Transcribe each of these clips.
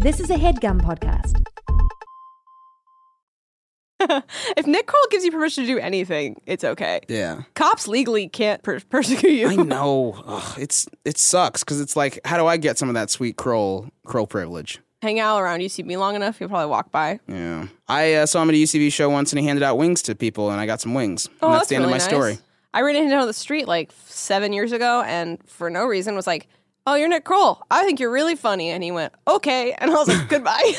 This is a HeadGum podcast. If Nick Kroll gives you permission to do anything, it's okay. Yeah. Cops legally can't persecute you. I know. Ugh, it sucks because it's like, how do I get some of that sweet Kroll privilege? Hang out around UCB long enough, you'll probably walk by. Yeah. I saw him at a UCB show once and he handed out wings to people and I got some wings. Oh, and that's the end really of my nice. story. I ran into him on the street like 7 years ago and for no reason was like, "Oh, you're Nick Kroll. I think you're really funny." And he went, "Okay." And I was like, "Goodbye."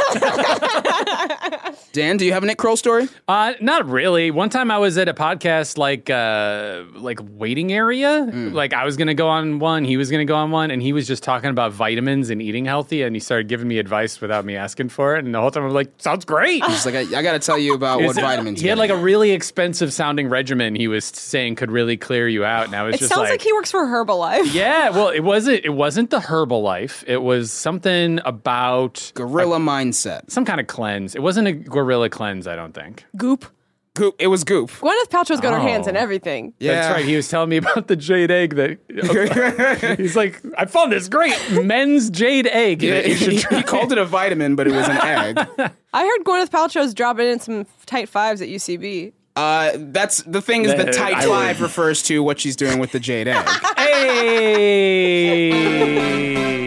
Dan, do you have a Nick Kroll story? Not really. One time I was at a podcast like waiting area. Like I was going to go on one, he was going to go on one, and he was just talking about vitamins and eating healthy, and he started giving me advice without me asking for it. And the whole time I was like, "Sounds great." He's like, I got to tell you about what vitamins He you had like get. a really expensive sounding regimen he was saying could really clear you out, and I was It just sounds like he works for Herbalife. yeah, well, it wasn't the Herbalife. It was something about Gorilla mindset. some kind of cleanse. It wasn't a gorilla cleanse, I don't think. Goop. Goop. It was Goop. Gwyneth Paltrow's got her hands in Oh. everything. Yeah. That's right. He was telling me about the jade egg that he's like, I found this great men's jade egg that you should try. He called it a vitamin, but it was an egg. I heard Gwyneth Paltrow's dropping in some tight fives at UCB. That's the thing is the tight I five refers to what she's doing with the jade egg. Hey.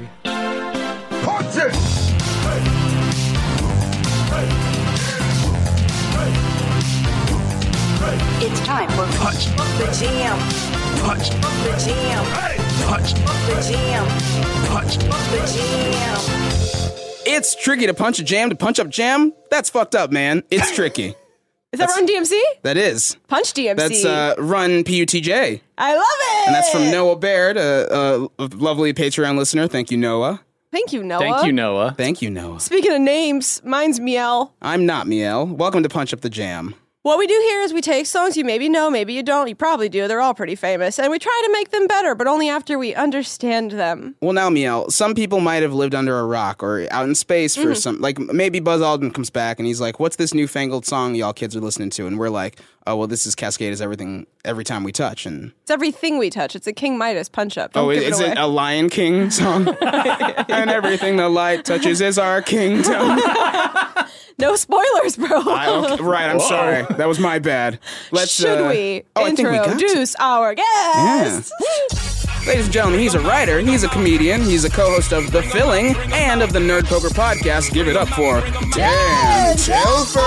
It's time for Punch the Jam. Punch the Jam. Punch the Jam. Punch the Jam. It's tricky to punch a jam to punch up jam. That's fucked up, man. It's tricky. Is that Run DMC? That is. Punch DMC. That's Run PUTJ. I love it. And that's from Noah Baird, a lovely Patreon listener. Thank you, Noah. Thank you, Noah. Thank you, Noah. Thank you, Noah. Speaking of names, mine's Miel. I'm not Miel. Welcome to Punch Up the Jam. What we do here is we take songs you maybe know, maybe you don't, you probably do, they're all pretty famous, and we try to make them better, but only after we understand them. Well, now, Miel, some people might have lived under a rock or out in space for some, like maybe Buzz Aldrin comes back and he's like, "What's this newfangled song y'all kids are listening to?" And we're like, "Oh, well, this is Cascade is everything every time we touch." And It's everything we touch. It's a King Midas punch-up. Don't oh, give is it away. it a Lion King song? And everything the light touches is our kingdom. No spoilers, bro. Right, I'm sorry. That was my bad. Let's. Should we I think we got to. introduce our guest? Ladies and gentlemen, he's a writer, he's a comedian, he's a co-host of The Filling and of the Nerd Poker Podcast. Give it up for Dan Telfer!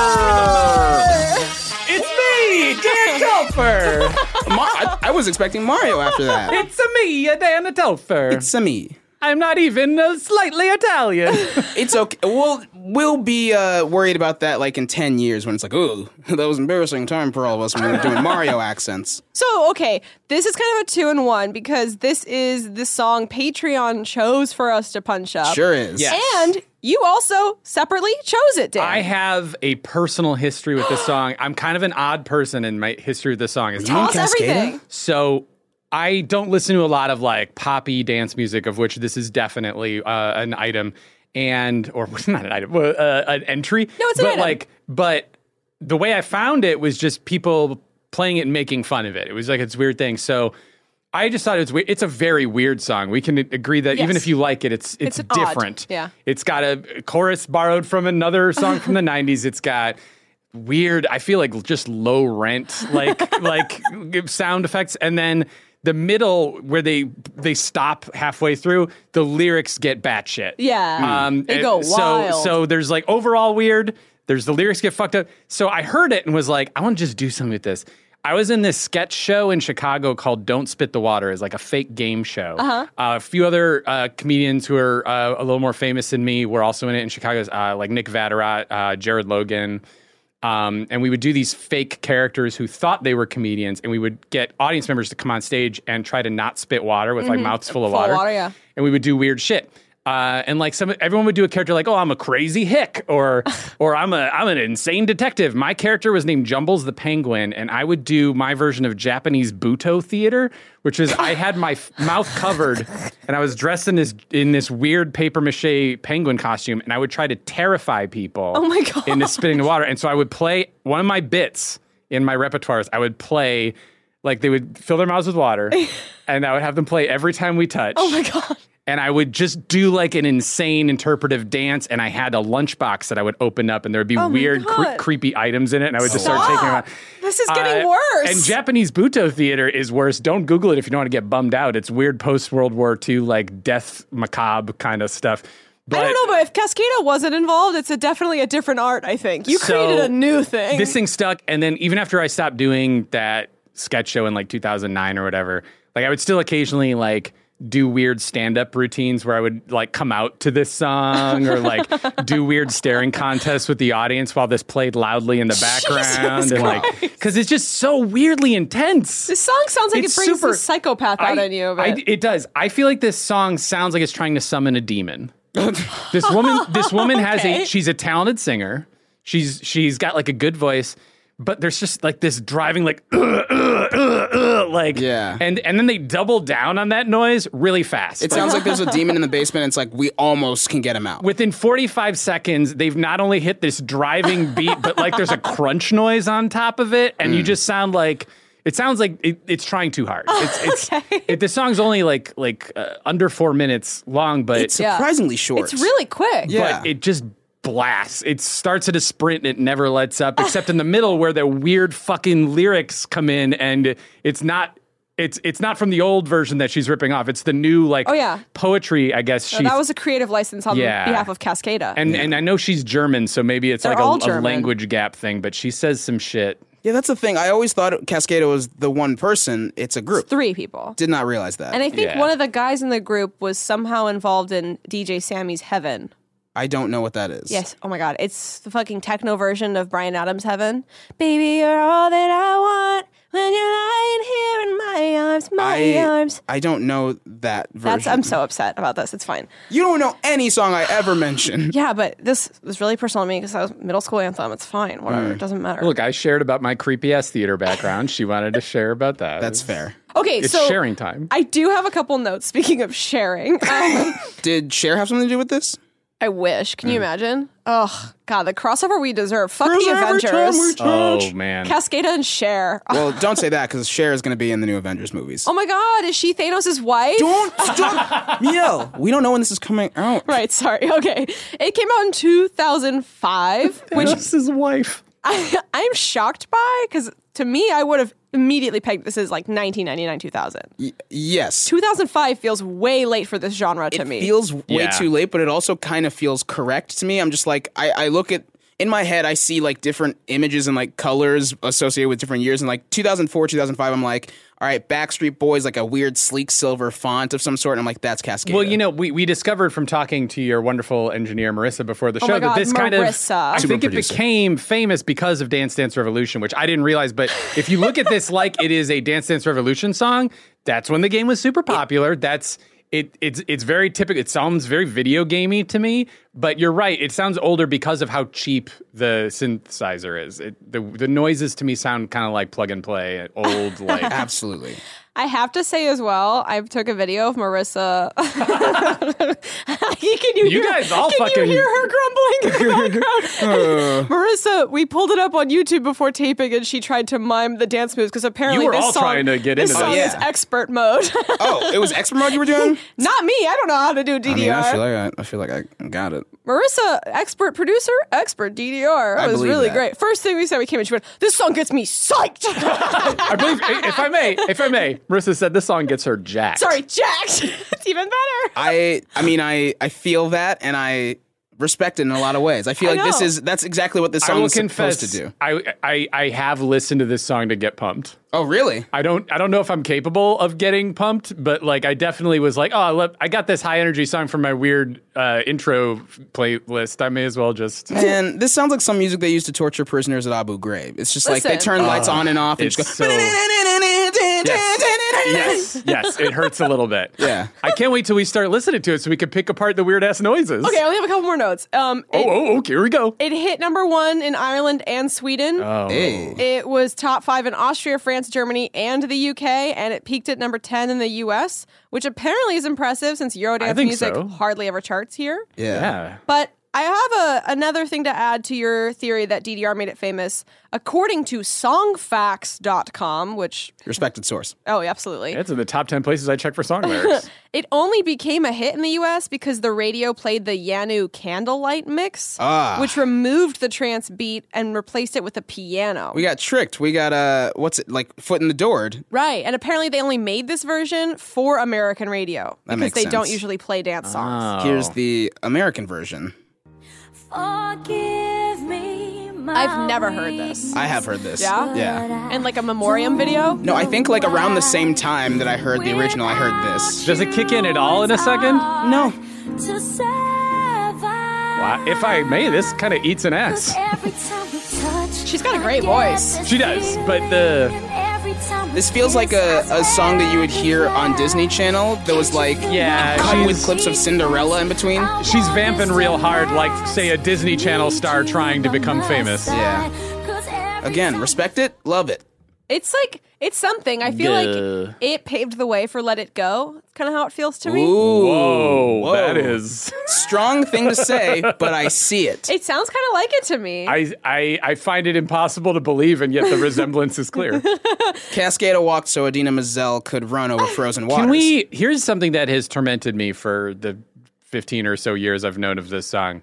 It's me, Dan Telfer. I was expecting Mario after that. It's a me, Dan Telfer. It's a me. I'm not even slightly Italian. It's okay. We'll be worried about that like in 10 years when it's like, ooh, that was an embarrassing time for all of us when we were doing Mario accents. So, okay, this is kind of a 2-in-1 because this is the song Patreon chose for us to punch up. Sure is. Yeah. And you also separately chose it, Dan. I have a personal history with this song. I'm kind of an odd person in my history with this song. Tell us Cascada? everything. So I don't listen to a lot of like poppy dance music, of which this is definitely an item, or not an item, an entry. No, it's an item. But the way I found it was just people playing it and making fun of it. It was like it's weird thing. So I just thought it was weird. It's a very weird song. We can agree that even Yes. if you like it, it's odd. different. Yeah. It's got a chorus borrowed from another song from the 90s. It's got weird, I feel like just low rent, like sound effects. And then the middle where they stop halfway through, the lyrics get batshit. Yeah. They go wild. So there's like overall weird. There's the lyrics get fucked up. So I heard it and was like, I want to just do something with this. I was in this sketch show in Chicago called Don't Spit the Water. It's like a fake game show. A few other comedians who are a little more famous than me were also in it in Chicago, like Nick Vatterott, Jared Logan. And we would do these fake characters who thought they were comedians, and we would get audience members to come on stage and try to not spit water with like mouths full of water. Yeah. And we would do weird shit. And like everyone would do a character like, oh, I'm a crazy hick, or I'm an insane detective. My character was named Jumbles the Penguin, and I would do my version of Japanese Buto theater, which is I had my mouth covered, and I was dressed in this weird paper mache penguin costume, and I would try to terrify people. Oh my God. Into spitting the water. And so I would play one of my bits in my repertoires. I would play like they would fill their mouths with water, and I would have them play Every Time We Touch. Oh my God. and I would just do like an insane interpretive dance, and I had a lunchbox that I would open up, and there would be weird, creepy items in it, and I would just start taking them out. This is getting worse. And Japanese Buto theater is worse. Don't Google it if you don't want to get bummed out. It's weird post-World War II, like death macabre kind of stuff. But I don't know, but if Cascada wasn't involved, it's definitely a different art, I think. You created a new thing. This thing stuck, and then even after I stopped doing that sketch show in like 2009 or whatever, like I would still occasionally like do weird stand-up routines where I would like come out to this song or like do weird staring contests with the audience while this played loudly in the background. Jesus And like, because it's just so weirdly intense. This song sounds like it brings the psychopath out in you. It does. I feel like this song sounds like it's trying to summon a demon. This woman has she's a talented singer. She's got like a good voice, but there's just like this driving like like and then they double down on that noise really fast. It sounds like there's a demon in the basement. And it's like we almost can get him out. Within 45 seconds, they've not only hit this driving beat, but like there's a crunch noise on top of it, and you just sound like. It sounds like it's trying too hard. The song's only like under 4 minutes long, but it's surprisingly short. It's really quick. Yeah. But it just blasts. It starts at a sprint and it never lets up, except in the middle where the weird fucking lyrics come in, and it's not from the old version that she's ripping off. It's the new poetry, I guess. So that was a creative license on behalf of Cascada. And I know she's German, so maybe it's They're like a German. language gap thing, but she says some shit. Yeah, that's the thing. I always thought Cascada was the one person. It's a group. It's 3 people. Did not realize that. And I think one of the guys in the group was somehow involved in DJ Sammy's Heaven. I don't know what that is. Yes. Oh my God. It's the fucking techno version of Bryan Adams' Heaven. Baby, you're all that I want when you're lying here in my arms. I don't know that version. I'm so upset about this. It's fine. You don't know any song I ever mention. Yeah, but this was really personal to me because that was middle school anthem. It's fine. Whatever. It doesn't matter. Look, I shared about my creepy ass theater background. She wanted to share about that. That's fair. Okay, it's so sharing time. I do have a couple notes. Speaking of sharing, did Cher have something to do with this? I wish. Can you imagine? Oh God, the crossover we deserve. Fuck the Avengers. Oh man, Cascada and Cher. Well, don't say that because Cher is going to be in the new Avengers movies. Oh my God, is she Thanos' wife? Don't stop, Miel. We don't know when this is coming out. Right. Sorry. Okay, it came out in 2005. Thanos' his wife. I'm shocked by because to me, I would have immediately pegged this as like 1999, 2000. Yes. 2005 feels way late for this genre to me. It feels way too late, but it also kind of feels correct to me. I'm just like, I look at, in my head, I see like different images and like colors associated with different years. And like 2004, 2005, I'm like, all right, Backstreet Boys, like a weird sleek silver font of some sort. And I'm like, that's Cascada. Well, you know, we discovered from talking to your wonderful engineer, Marissa, before the show that this kind of, I think it producer. became famous because of Dance Dance Revolution, which I didn't realize. But if you look at this like it is a Dance Dance Revolution song, that's when the game was super popular. It's very typical. It sounds very video gamey to me, but you're right. It sounds older because of how cheap the synthesizer is. The noises to me sound kind of like plug and play, old like. Absolutely. I have to say as well, I took a video of Marissa. You guys all can fucking. you hear her grumbling in the background? Marissa, we pulled it up on YouTube before taping, and she tried to mime the dance moves because apparently You were this all song, trying to get this into song this. is expert mode. Oh, it was expert mode you were doing? Not me. I don't know how to do DDR. I feel like I got it. Marissa, expert producer, expert DDR. That was believe really that. great. First thing we said, we came in, she went, "This song gets me psyched." I believe, if I may, Marissa said this song gets her jacked. Sorry, jacked. It's even better. I mean, I feel that, and I respect it in a lot of ways. I feel like that's exactly what this I song will is confess, supposed to do. I have listened to this song to get pumped. Oh, really? I don't know if I'm capable of getting pumped, but like I definitely was like, oh, I got this high energy song from my weird intro playlist. I may as well just. Man, this sounds like some music they used to torture prisoners at Abu Ghraib. It's just like they turn lights on and off and it's just go. so- Yes, it hurts a little bit. Yeah. I can't wait till we start listening to it so we can pick apart the weird ass noises. Okay, I only have a couple more notes. Okay, here we go. It hit #1 in Ireland and Sweden. Oh. Hey. It was top 5 in Austria, France, Germany, and the UK, and it peaked at #10 in the US, which apparently is impressive since I Eurodance think music so. hardly ever charts here. Yeah. Yeah. But I have another thing to add to your theory that DDR made it famous. According to songfacts.com, which... Respected source. Oh, yeah, absolutely. It's in the top 10 places I check for song lyrics. It only became a hit in the U.S. because the radio played the Yanu Candlelight mix, which removed the trance beat and replaced it with a piano. We got tricked. We got, foot in the door. Right, and apparently they only made this version for American radio That because makes they sense. don't usually play dance songs. Here's the American version. Forgive me, I've never heard this. I have heard this. Yeah? Yeah. And like a memoriam video? No, I think like around the same time that I heard the original, I heard this. Does it kick in at all in a second? No. to survive. Wow. If I may, this kind of eats an ass. Every time we touch, She's got a great voice. She does, but the... This feels like a song that you would hear on Disney Channel that was like Yeah, cut with she's- clips of Cinderella in between. She's vamping real hard like, say, a Disney Channel star trying to become famous. Yeah. Again, respect it, love it. It's like, it's something. I feel Duh. like it paved the way for Let It Go. It's kind of how it feels to me. Ooh. Whoa, that is... Strong thing to say, but I see it. It sounds kind of like it to me. I find it impossible to believe, and yet the resemblance is clear. Cascada walked so Adina Menzel could run over frozen waters. Can we... Here's something that has tormented me for the 15 or so years I've known of this song.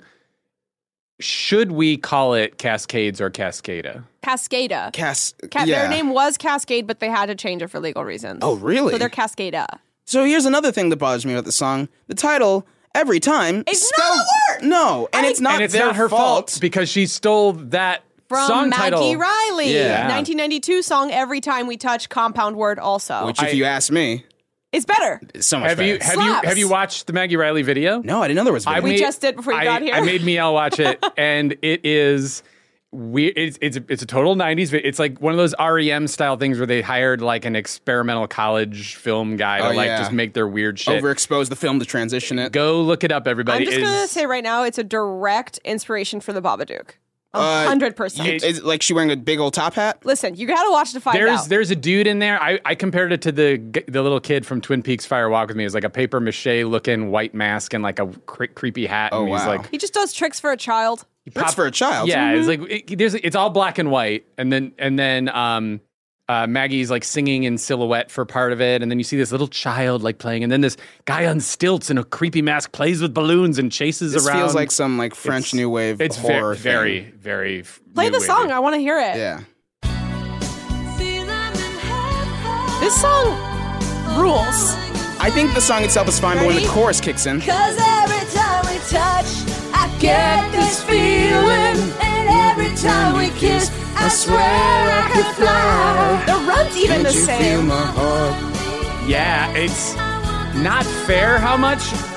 Should we call it Cascades or Cascada? Cascada. Yeah. Their name was Cascade, but they had to change it for legal reasons. Oh, really? So they're Cascada. So here's another thing that bothers me about the song. The title, every time, It's spelled, not a word! No, and it's not And it's their not her fault because she stole that From song Maggie title. Riley. Yeah. 1992 song, Every Time We Touch, compound word also. Which, if you ask me, is better. is so much Have you better. Slaps. have you watched the Maggie Riley video? No, I didn't know there was video. We just did before you got here. I made Miel watch it, and it is weird. It's a total 90s. It's like one of those REM style things where they hired like an experimental college film guy to yeah. just make their weird shit. Overexpose the film to transition it. Go look it up, everybody. I'm just going to say right now, it's a direct inspiration for the Babadook. 100%. Is it like she wearing a big old top hat? Listen, you got to watch to find out. There's a dude in there. I compared it to the little kid from Twin Peaks Fire Walk with Me. It's like a paper mache looking white mask and like a creepy hat. Oh, and he's wow. like, He just does tricks for a child. That's for a child. yeah, it's like it's all black and white, and then Maggie's like singing in silhouette for part of it, and then you see this little child like playing, and then this guy on stilts in a creepy mask plays with balloons and chases This around. feels like some like French New Wave It's horror very, thing. very Play new the song. wavy. I want to hear it. Yeah. This song rules. I think the song itself is fine, but when the Ready? chorus kicks in, Cause every time we touch, I get this feeling. And every time we kiss, I swear I could fly. The run's even the you feel same. my heart? Yeah, it's not fair how much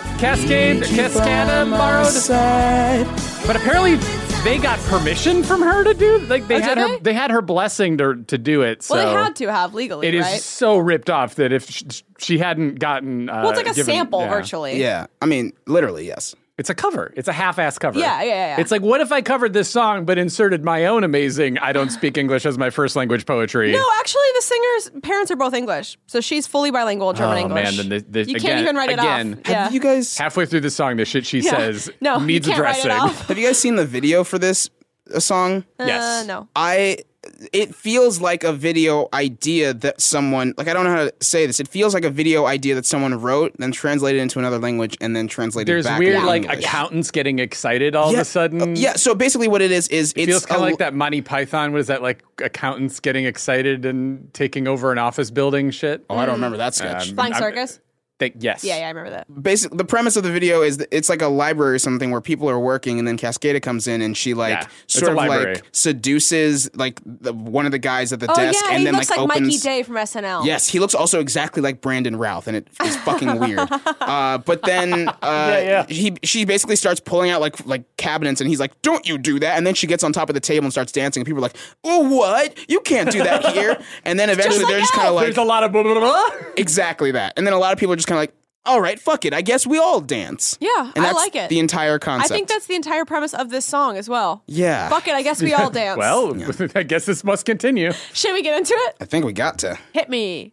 Cascada borrowed, but apparently they got permission from her to do. Like they Oh, had did her, they had her blessing to do it. So Well, they had to have legally, it is right? so ripped off that if she hadn't gotten, Well, it's like a given- sample, yeah. virtually. Yeah. I mean, literally, yes. It's a cover. It's a half-ass cover. Yeah. It's like, what if I covered this song but inserted my own amazing I don't speak English as my first language poetry? No, actually, the singer's parents are both English, so she's fully bilingual German Oh, English. man, then this you again, can't even write it again, off. Yeah. Have you guys halfway through the song, the shit she Yeah. says No, you needs can't write it addressing. off. have you guys seen the video for this song? Yes. No. It feels like a video idea that someone, like, I don't know how to say this. It feels like a video idea that someone wrote, then translated into another language, and then translated There's back weird into like English. accountants getting excited all of a sudden. Yeah, so basically what it is it's Feels kind a- of like that Monty Python. What is that, like accountants getting excited and taking over an office building shit? Oh, I don't remember that sketch. Flying Circus? Yes. Yeah, I remember that. Basically, the premise of the video is that it's like a library or something where people are working, and then Cascada comes in and she like Yeah, it's sort a of library. like seduces like one of the guys at the Oh, desk, yeah, and he then looks like opens. Mikey Day from SNL. Yes, he looks also exactly like Brandon Routh, and it is fucking weird. But then she basically starts pulling out like cabinets, and he's like, "Don't you do that!" And then she gets on top of the table and starts dancing, and people are like, "Oh, what? You can't do that here!" And then eventually like they're just kind of like, There's a lot of blah, blah, blah. exactly that. And then a lot of people are just kind of like, all right, fuck it. I guess we all dance. Yeah, and I that's like it. the entire I concept. think that's the entire premise of this song as well. Yeah. Fuck it, I guess we all dance. Well, I guess this must continue. Should we get into it? I think we got to. Hit me.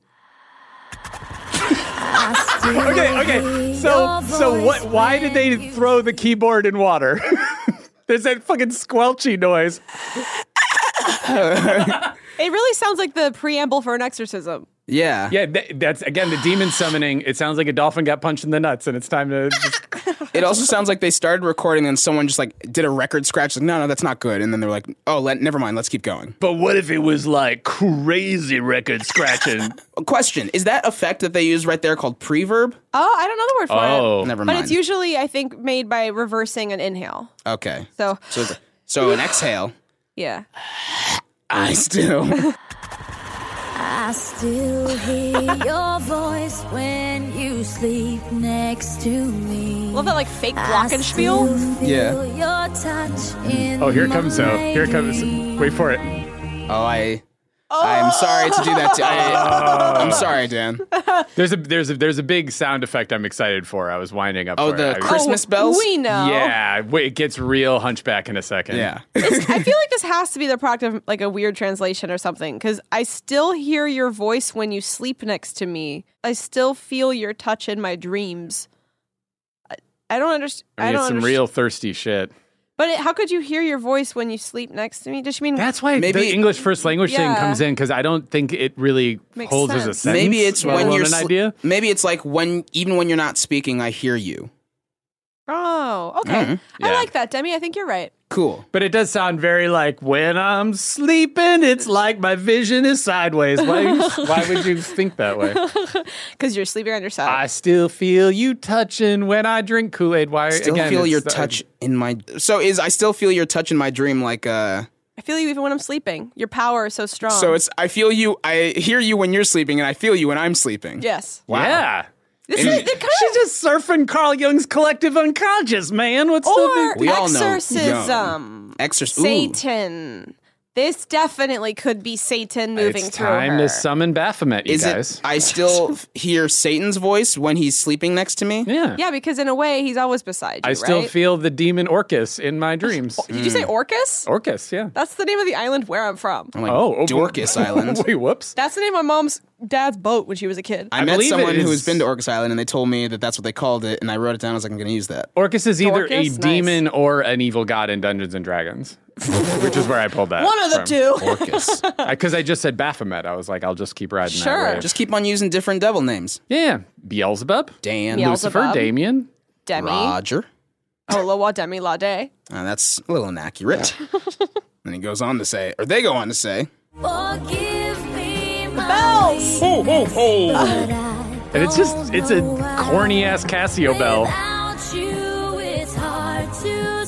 Okay. So what? Why did they throw the keyboard in water? There's that fucking squelchy noise. It really sounds like the preamble for an exorcism. Yeah. Yeah, that's, again, the demon summoning. It sounds like a dolphin got punched in the nuts, and it's time to just... It also sounds like they started recording and someone just like did a record scratch. Like, no, that's not good. And then they're like, oh, never mind. Let's keep going. But what if it was like crazy record scratching? Question. Is that effect that they use right there called preverb? Oh, I don't know the word for it. Never But mind. it's usually, I think, made by reversing an inhale. Okay. So So an exhale. yeah. I still... I still hear your voice when you sleep next to me. Love that like fake glockenspiel. Yeah. Your touch in Here it comes. my Wait for it. I'm sorry to do that. I'm sorry, Dan. There's a big sound effect I'm excited for. I was winding up. Oh, for the it. Christmas bells? We know. Yeah, wait, it gets real hunchback in a second. Yeah. I feel like this has to be the product of like a weird translation or something, because I still hear your voice when you sleep next to me. I still feel your touch in my dreams. I don't understand. I mean, it's some real thirsty shit. But how could you hear your voice when you sleep next to me? Does she mean That's why Maybe- the English first language thing Yeah. comes in, because I don't think it really Makes holds as a sense. sentence. Maybe it's let when alone you're an idea. Maybe it's like even when you're not speaking, I hear you. Oh, okay. Yeah. I like that, Demi. I think you're right. Cool. But it does sound very like, when I'm sleeping, it's like my vision is sideways. Why would you think that way? Because you're sleeping on your side. I still feel you touching when I drink Kool-Aid. Why? Still again, feel it's your the- touch in my. So I still feel your touch in my dream like I feel you even when I'm sleeping. Your power is so strong. So it's I feel you. I hear you when you're sleeping, and I feel you when I'm sleeping. yes. Wow. Yeah. This is it kind She's just surfing Carl Jung's collective unconscious, man. What's or the big... We all know exorcism. Exorcism. Satan. This definitely could be Satan moving It's through time her. to summon Baphomet, you Is guys. it? I still hear Satan's voice when he's sleeping next to me. Yeah. Yeah, because in a way he's always beside you. I still right? feel the demon Orcus in my dreams. Did you say Orcus? Orcus, yeah. That's the name of the island where I'm from. I'm like, Oh, Dorcas Island. Wait, whoops. That's the name of my dad's boat when she was a kid. I met believe someone it who is- has been to Orcas Island, and they told me that that's what they called it, and I wrote it down. I was like, I'm going to use that. Orcus is either Dorcas? a Nice. demon or an evil god in Dungeons and Dragons, which is where I pulled that. One of the from. two. Orcas. Because I just said Baphomet. I was like, I'll just keep riding Sure. that wave. Just keep on using different devil names. Yeah. Beelzebub, Dan, Beelzebub. Lucifer, Damien. Demi. Roger. Oh, Loa Demi La De. That's a little inaccurate. Then he goes on to say, or they go on to say, Forgive me my Bells! Ho, ho, ho. but I And it's a corny ass Casio bell. Without you, it's hard to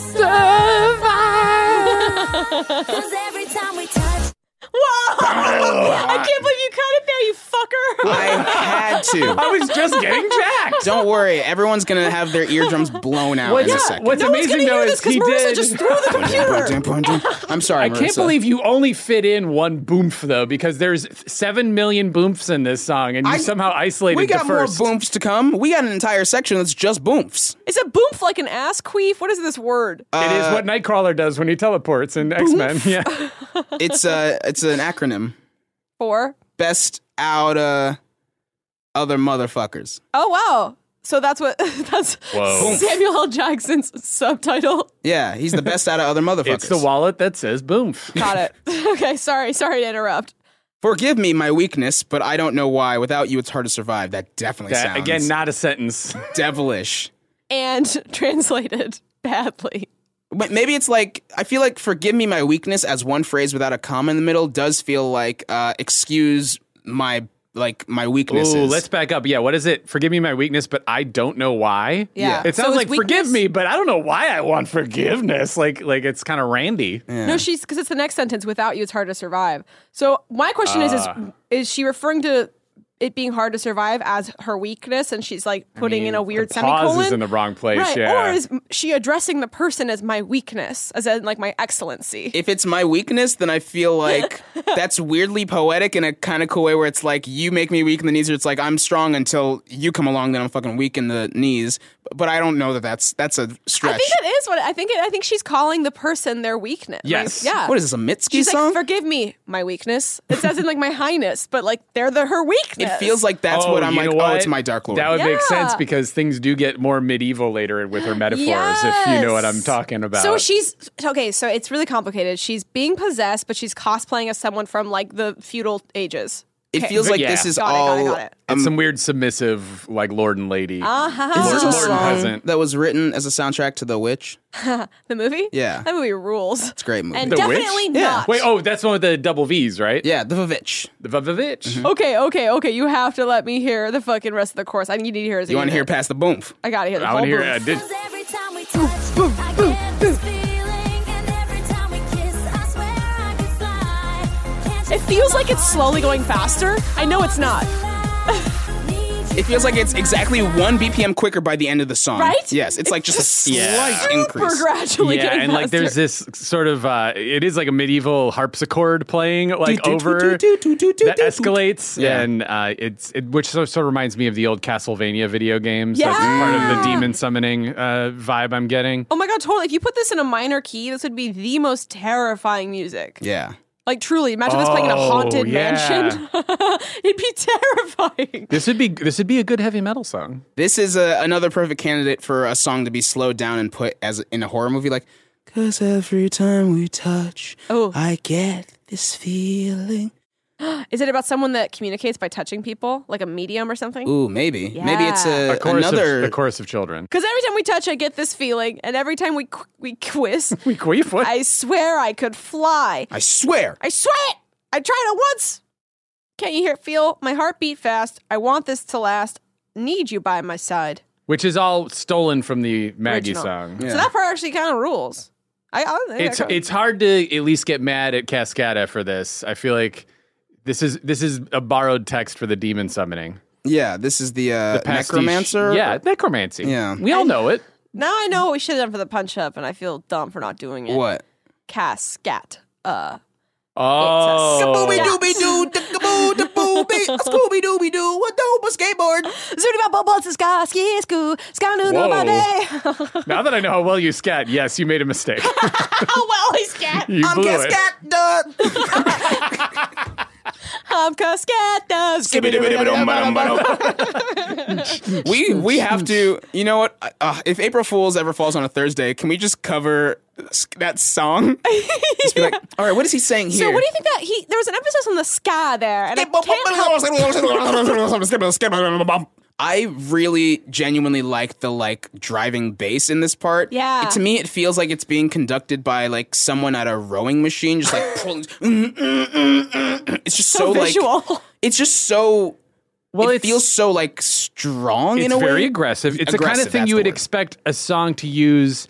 survive. 'Cause every time we touch, Whoa! I can't believe you cut it there, you fucker. I had to. I was just getting jacked. Don't worry, everyone's going to have their eardrums blown out in a second. What's No one's amazing gonna though hear this is because he Marissa did. just threw the computer. I'm sorry, I can't Marissa. believe you only fit in one boomf though, because there's 7 million boomfs in this song, and you somehow isolated we got the more first. boomfs to come. We got an entire section that's just boomfs. Is a boomf like an ass queef? What is this word? It is what Nightcrawler does when he teleports in X-Men. Yeah. It's an acronym. For? Best out other motherfuckers. Oh, wow. So that's Whoa. Samuel L. Jackson's subtitle. Yeah, he's the best out of other motherfuckers. It's the wallet that says boomf. Got it. Okay, sorry to interrupt. Forgive me my weakness, but I don't know why. Without you, it's hard to survive. That definitely That, sounds again, not a sentence. devilish. And translated badly. But maybe it's like, I feel like forgive me my weakness as one phrase without a comma in the middle does feel like excuse my weaknesses. Ooh, let's back up. Yeah, what is it? Forgive me my weakness, but I don't know why. Yeah. It So sounds is like forgive weakness- me, but I don't know why I want forgiveness. Like it's kind of randy. No, because it's the next sentence. Without you, it's hard to survive. So my question is she referring to it being hard to survive as her weakness, and she's like putting in a weird the semicolon? pause is in the wrong place, right? yeah. Or is she addressing the person as my weakness, as in like my excellency? If it's my weakness, then I feel like that's weirdly poetic in a kind of cool way where it's like you make me weak in the knees, or it's like I'm strong until you come along, then I'm fucking weak in the knees. But I don't know that's a stretch. I think that is what I think. I think she's calling the person their weakness. Yes. Like, yeah. What is this, a Mitski She's song? like, forgive me, my weakness. It says in like my highness, but like they're her weakness. Yes. feels like that's what I'm you like. know Oh, what? it's my Dark Lord. That would make sense Yeah. because things do get more medieval later with her metaphors, if you know what I'm talking about. So she's okay. So it's really complicated. She's being possessed, but she's cosplaying as someone from like the feudal ages. It Okay. feels like Yeah. this is Got it, all. got it. It's some weird submissive, like Lord and Lady. Is Uh-huh. this a Lord and song Peasant. that was written as a soundtrack to The Witch? The movie? Yeah. That movie rules. It's a great movie. And The definitely Witch? Yeah. not. Wait, oh, that's the one with the double V's, right? yeah, The Vavitch. The Vavavitch. Okay. You have to let me hear the fucking rest of the chorus. I need to hear. You want to hear past the boomf? I gotta hear the I whole want to hear booth. it. Did, Cause every time we touch, I get this feeling, and every time we kiss, I swear I could fly. Can't you It feels like it's slowly going faster. I know it's not. It feels like it's exactly 1 BPM quicker by the end of the song. Right? Yes, it's like just a slight Yeah. increase. Super gradually yeah, getting and like faster. there's this sort of it is like a medieval harpsichord playing like over that escalates, Yeah. and which sort of reminds me of the old Castlevania video games. That's Yeah. part of the demon summoning vibe I'm getting. Oh my god, totally. If you put this in a minor key, this would be the most terrifying music. Yeah. Like truly, imagine this playing in a haunted yeah. mansion. It'd be terrifying. This would be a good heavy metal song. This is another perfect candidate for a song to be slowed down and put as in a horror movie, like, 'cause every time we touch, Oh. I get this feeling. Is it about someone that communicates by touching people, like a medium or something? Ooh, maybe. Maybe it's Yeah. A chorus another. of chorus of children. Because every time we touch, I get this feeling, and every time we quiz, We queef. What? I swear I could fly. I swear. I swear it. I tried it once. Can't you feel my heartbeat fast? I want this to last. Need you by my side. Which is all stolen from the Maggie Original. song. Yeah. So that part actually kind of rules. It's hard to at least get mad at Cascada for this. I feel like this is a borrowed text for the demon summoning. Yeah, this is the Pastiche- necromancer. Yeah, necromancy. Yeah. We all know it. Now I know what we should have done for the punch up, and I feel dumb for not doing it. What? Cascat. Oh. Scooby Dooby Doo, Dickaboo, da Booby, Scooby Dooby Doo, a dope skateboard. Zooty bop bop ska ski skoo ska no Whoa. nobody. Now that I know how well you scat, yes, you made a mistake. Oh well, he's scat. You I'm blew it. Cascat, duh. I'm cascat. We have to. You know what? If April Fool's ever falls on a Thursday, can we just cover that song? Just be like, all right, what is he saying here? So what do you think that there was an emphasis on the ska there, and I can't help. I really genuinely like the driving bass in this part. Yeah. To me, it feels like it's being conducted by like someone at a rowing machine, just like pulling. It's just so visual. It's just so. Well, it feels so like strong in It's a way. very aggressive. It's the kind of Aggressive, thing that's you the would word. expect a song to use.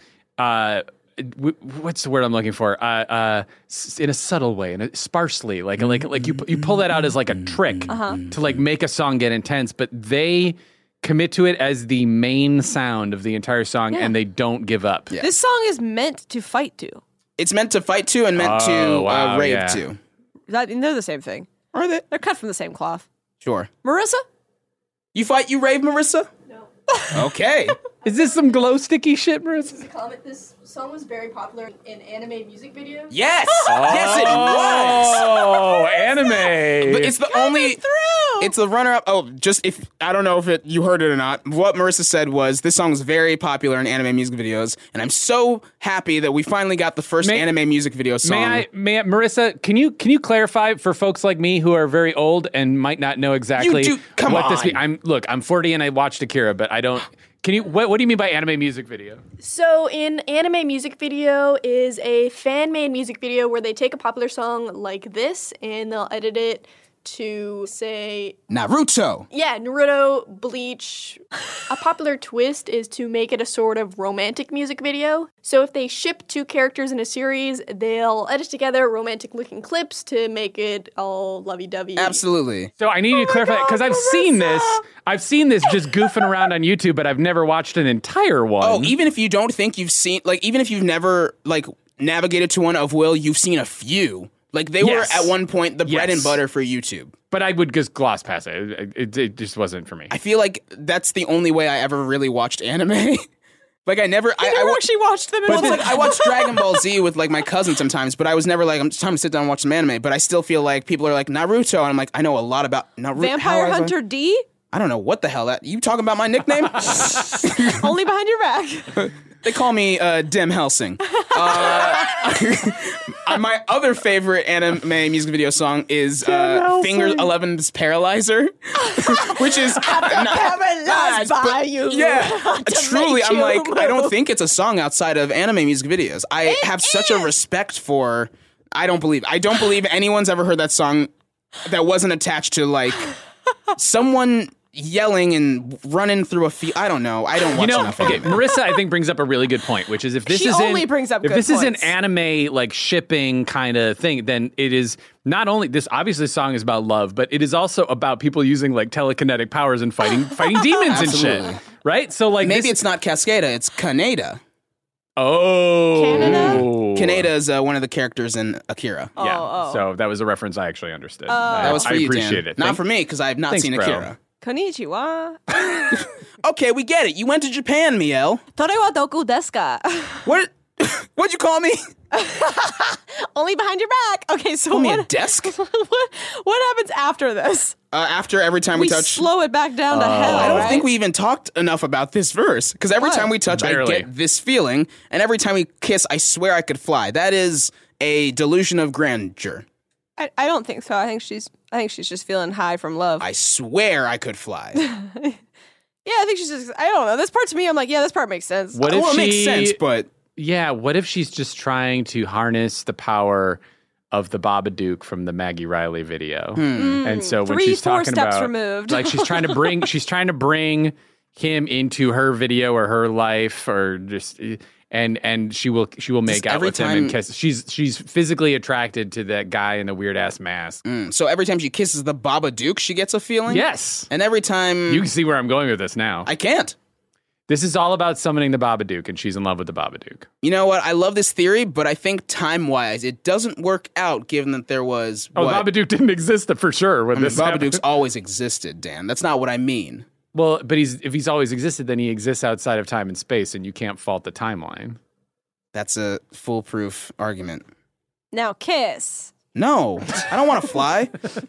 What's the word I'm looking for? In a subtle way, in a sparsely, like you pull that out as like a trick to like make a song get intense, but they commit to it as the main sound of the entire song, and they don't give up. Yeah. This song is meant to fight to. It's meant to fight to and meant to wow, rave yeah. to. They're the same thing. Are they? They're cut from the same cloth. Sure. Marissa? You fight, you rave, Marissa? No. Okay. Is this some glow sticky shit, Marissa? Comment. This song was very popular in anime music videos. Yes. Yes, it was. Oh, anime. But it's the only. Through. It's the runner-up. Oh, just if I don't know if you heard it or not. What Marissa said was this song is very popular in anime music videos, and I'm so happy that we finally got the first anime music video song. May I, Marissa, can you clarify for folks like me who are very old and might not know exactly come what this on. I'm 40 and I watched Akira, but I don't. Can you? What do you mean by anime music video? So, an anime music video is a fan-made music video where they take a popular song like this and they'll edit it to say, Naruto. yeah, Naruto, Bleach. A popular twist is to make it a sort of romantic music video. So if they ship two characters in a series, they'll edit together romantic-looking clips to make it all lovey-dovey. Absolutely. So I need you to clarify because I've seen this. I've seen this just goofing around on YouTube, but I've never watched an entire one. Oh, even if you don't think you've seen, even if you've never navigated to one of Will, you've seen a few. They were Yes. at one point the bread Yes. and butter for YouTube. But I would just gloss past it. It just wasn't for me. I feel like that's the only way I ever really watched anime. Like I never, I never actually watched them. Well, it's like I watch Dragon Ball Z with like my cousin sometimes, but I was never like, it's time to sit down and watch some anime. But I still feel like people are like Naruto, and I'm like, I know a lot about Naruto. Vampire Hunter D? I don't know what the hell that. You talking about my nickname? Only behind your back. They call me Dim Helsing. My other favorite anime music video song is Finger 11's Paralyzer, which is Paralyzed by you. Yeah, To truly, make I'm you like, I don't move. think it's a song outside of anime music videos. I have such a respect for. I don't believe anyone's ever heard that song that wasn't attached to like someone yelling and running through a field. I don't know. I don't watch enough okay, anime. Marissa, I think brings up a really good point, which is if this She is only brings up if good this is points. an anime like shipping kind of thing, then it is not only this. Obviously, the song is about love, but it is also about people using like telekinetic powers and fighting demons and Absolutely. shit. Right? So like Maybe this, it's not Cascada, it's Kaneda. oh Canada? Kaneda is one of the characters in Akira. Yeah. Oh. So that was a reference I actually understood. That was for I you, appreciate Dan. it. Not for me, because I have not Thanks, seen bro. Akira. Konnichiwa. Okay, we get it. You went to Japan, Miel. Tore wa doku desu ka? What? What'd you call me? Only behind your back. Okay, so Call me a what, desk? what happens after this? After every time we We touch. slow it back down to hell. I don't right? think we even talked enough about this verse. Because every What? time we touch, Barely. I get this feeling. And every time we kiss, I swear I could fly. That is a delusion of grandeur. I don't think so. I think she's just feeling high from love. I swear I could fly. Yeah, I think she's just. I don't know. This part to me, I'm like, yeah, this part makes sense. What if Well, it makes she- sense, but Yeah, what if she's just trying to harness the power of the Babadook from the Maggie Riley video? And so when 3, she's 4 talking steps about removed. like she's trying to bring him into her video or her life or just and she will make out every with him and time- kiss. She's physically attracted to that guy in the weird ass mask. so every time she kisses the Babadook, she gets a feeling? Yes. And every time. You can see where I'm going with this now. I can't. This is all about summoning the Babadook, and she's in love with the Babadook. You know what? I love this theory, but I think time-wise, it doesn't work out given that there was. Oh, what? Babadook didn't exist for sure when I mean, this happened. Babadook's always existed, Dan. That's not what I mean. Well, but if he's always existed, then he exists outside of time and space, and you can't fault the timeline. That's a foolproof argument. Now kiss. No, I don't want to fly.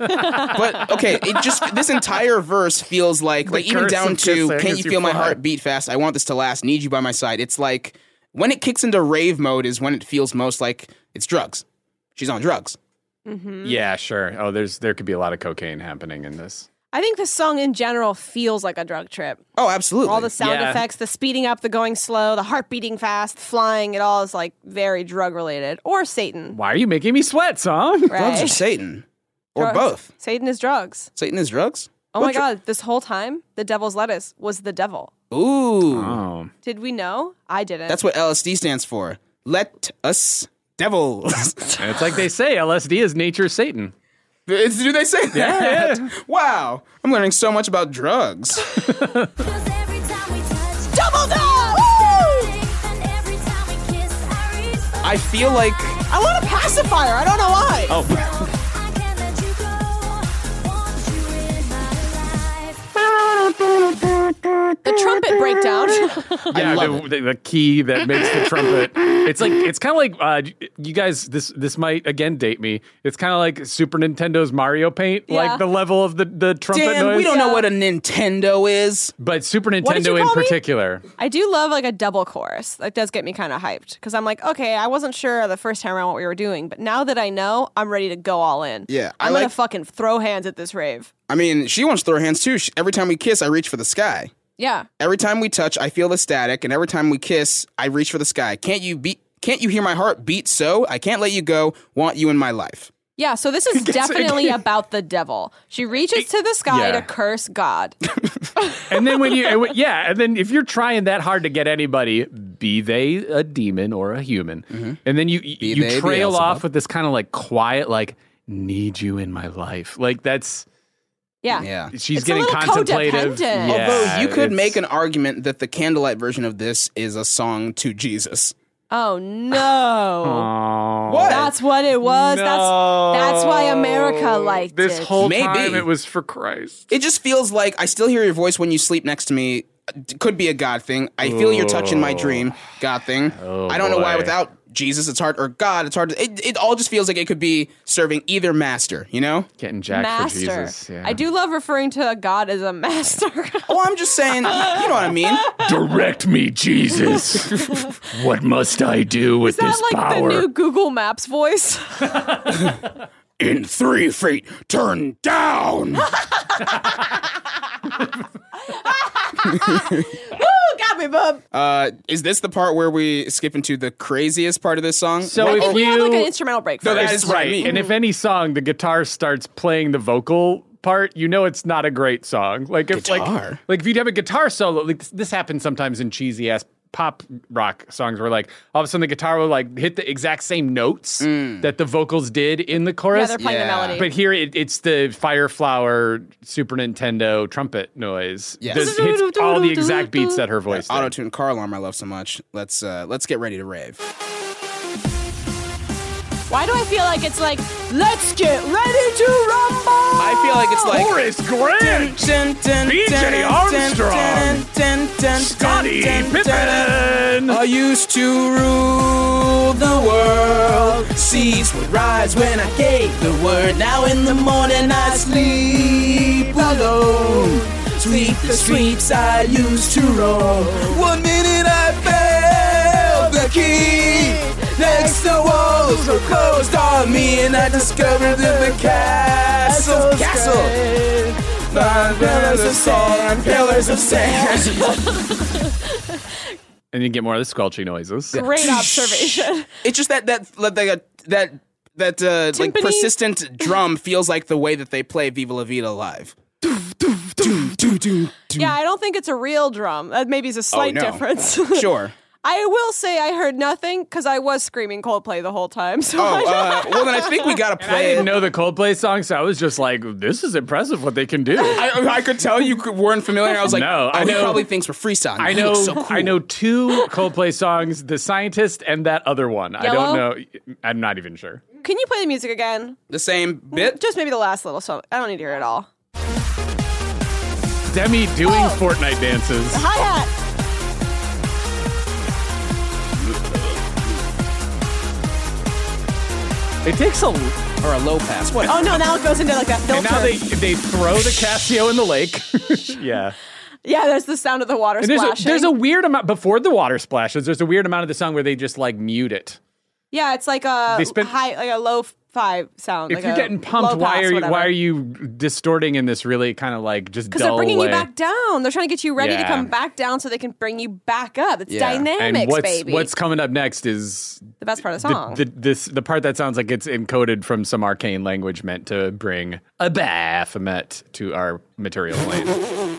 But okay, this entire verse feels like even curse down of to kissing can't as you you feel my fly. heart beat fast? I want this to last. Need you by my side. It's like when it kicks into rave mode is when it feels most like it's drugs. She's on drugs. Yeah, sure. Oh, there could be a lot of cocaine happening in this. I think the song in general feels like a drug trip. Oh, absolutely. All the sound Yeah. effects, the speeding up, the going slow, the heart beating fast, flying, it all is like very drug related. Or Satan. Why are you making me sweat, song? drugs Right? or Satan or Drugs. both. Satan is drugs. Satan is drugs. Oh my God, this whole time, the devil's lettuce was the devil. Ooh, Oh, Did we know? I didn't. that's what LSD stands for. Let us devils. and it's like they say, LSD is nature's Satan. Do they say that? Yeah. Wow, I'm learning so much about drugs. 'Cause every time we touch, Double dog! and every time we kiss, I reach for I feel like I want a pacifier. I don't know why. Oh, I can't let you go. Want you in my life. The trumpet breakdown. yeah, love the key that makes the trumpet. It's kind of like you guys. This might again date me. It's kind of like Super Nintendo's Mario Paint, Yeah. like the level of the trumpet Dan, noise. we don't know Yeah. what a Nintendo is. But Super did you Nintendo in call me? particular. I do love like a double chorus. That does get me kind of hyped because I'm like, okay, I wasn't sure the first time around what we were doing, but now that I know, I'm ready to go all in. Yeah, I I'm gonna like- fucking throw hands at this rave. I mean, she wants to throw her hands too. Every time we kiss, I reach for the sky. Yeah. Every time we touch, I feel the static, and every time we kiss, I reach for the sky. Can't you hear my heart beat so? I can't let you go. Want you in my life. Yeah, so this is definitely about the devil. She reaches to the sky yeah. to curse God. And then and then if you're trying that hard to get anybody, be they a demon or a human, and then you they trail Beelzebub. off with this kind of like quiet, like need you in my life, like that's Yeah. Yeah. she's It's a getting little contemplative. codependent. Yeah, Although you could it's- make an argument that the candlelight version of this is a song to Jesus. Oh no. Aw. What? That's what it was. That's why America liked this it. whole Maybe. time. It was for Christ. It just feels like I still hear your voice when you sleep next to me could be a God thing. I feel you're touching my dream. God thing. I don't know why boy. without Jesus it's hard, or God it's hard. It all just feels like it could be serving either master, you know? Getting jacked for Master. Jesus. Yeah. I do love referring to God as a master. Oh, I'm just saying, you know what I mean? Direct me, Jesus. What must I do with Is that this like power? the new Google Maps voice? In 3 feet, turn down. Got me, bub. Is this the part where we skip into the craziest part of this song? So I if think we have like an you instrumental break No, first. that is what I right, mean. and if any song the guitar starts playing the vocal part, you know it's not a great song. Like if Guitar? like if you'd have a guitar solo, like this happens sometimes in cheesy ass pop rock songs where like all of a sudden the guitar will like hit the exact same notes that the vocals did in the Yeah, chorus. they're playing Yeah. the melody. But here it's the Fireflower Super Nintendo trumpet noise. Yes. This hits all the exact beats that her voice did. Auto-tune car alarm I love so much. Let's get ready to rave. Why do I feel like it's like, let's get ready to rumble? I feel like it's like Horace Grant! BJ Armstrong! Scottie Pippen! I used to rule the world. Seas would rise when I gave the word. Now in the morning I sleep alone. Sweep the streets I used to roam. 1 minute I felt the key. Next the walls were closed on me, and I discovered that the castle. Pillars of sand, pillars of sand. And you get more of the squelchy noises. Great observation. It's just that like Timpani? persistent drum feels like the way that they play Viva La Vida live. Yeah, I don't think it's a real drum. That maybe is a slight no. difference. Sure. I will say I heard nothing because I was screaming Coldplay the whole time. So Well, then I think we gotta I play didn't it. know the Coldplay song, so I was just like, this is impressive what they can do. I could tell you weren't familiar. I was like, No, I he know. probably thinks we're freestyling. I That know looks so cool. I know 2 Coldplay songs, The Scientist and that other one. I Yellow? don't know. I'm not even sure. can you play the music again? the same bit. Just maybe the last little song. I don't need to hear it all. Demi doing Fortnite dances. Hi-hat. It takes a... Or a low pass. What? Oh no, now it goes into like a filter. And now they throw the Casio in the lake. Yeah. Yeah, there's the sound of the water And splashing. there's a weird amount, before the water splashes, there's a weird amount of the song where they just like mute it. Yeah, it's like a They spent- high, like a low 5 sound. If like you're a getting pumped, low why pass, are whatever. you distorting in this really kind of like just Because dull they're bringing way? you back down. They're trying to get you ready to Yeah. come back down so they can bring you back up. It's Yeah. And dynamics, baby. what's coming up next is the best part of the song? the part that sounds like it's encoded from some arcane language meant to bring a Baphomet to our material plane.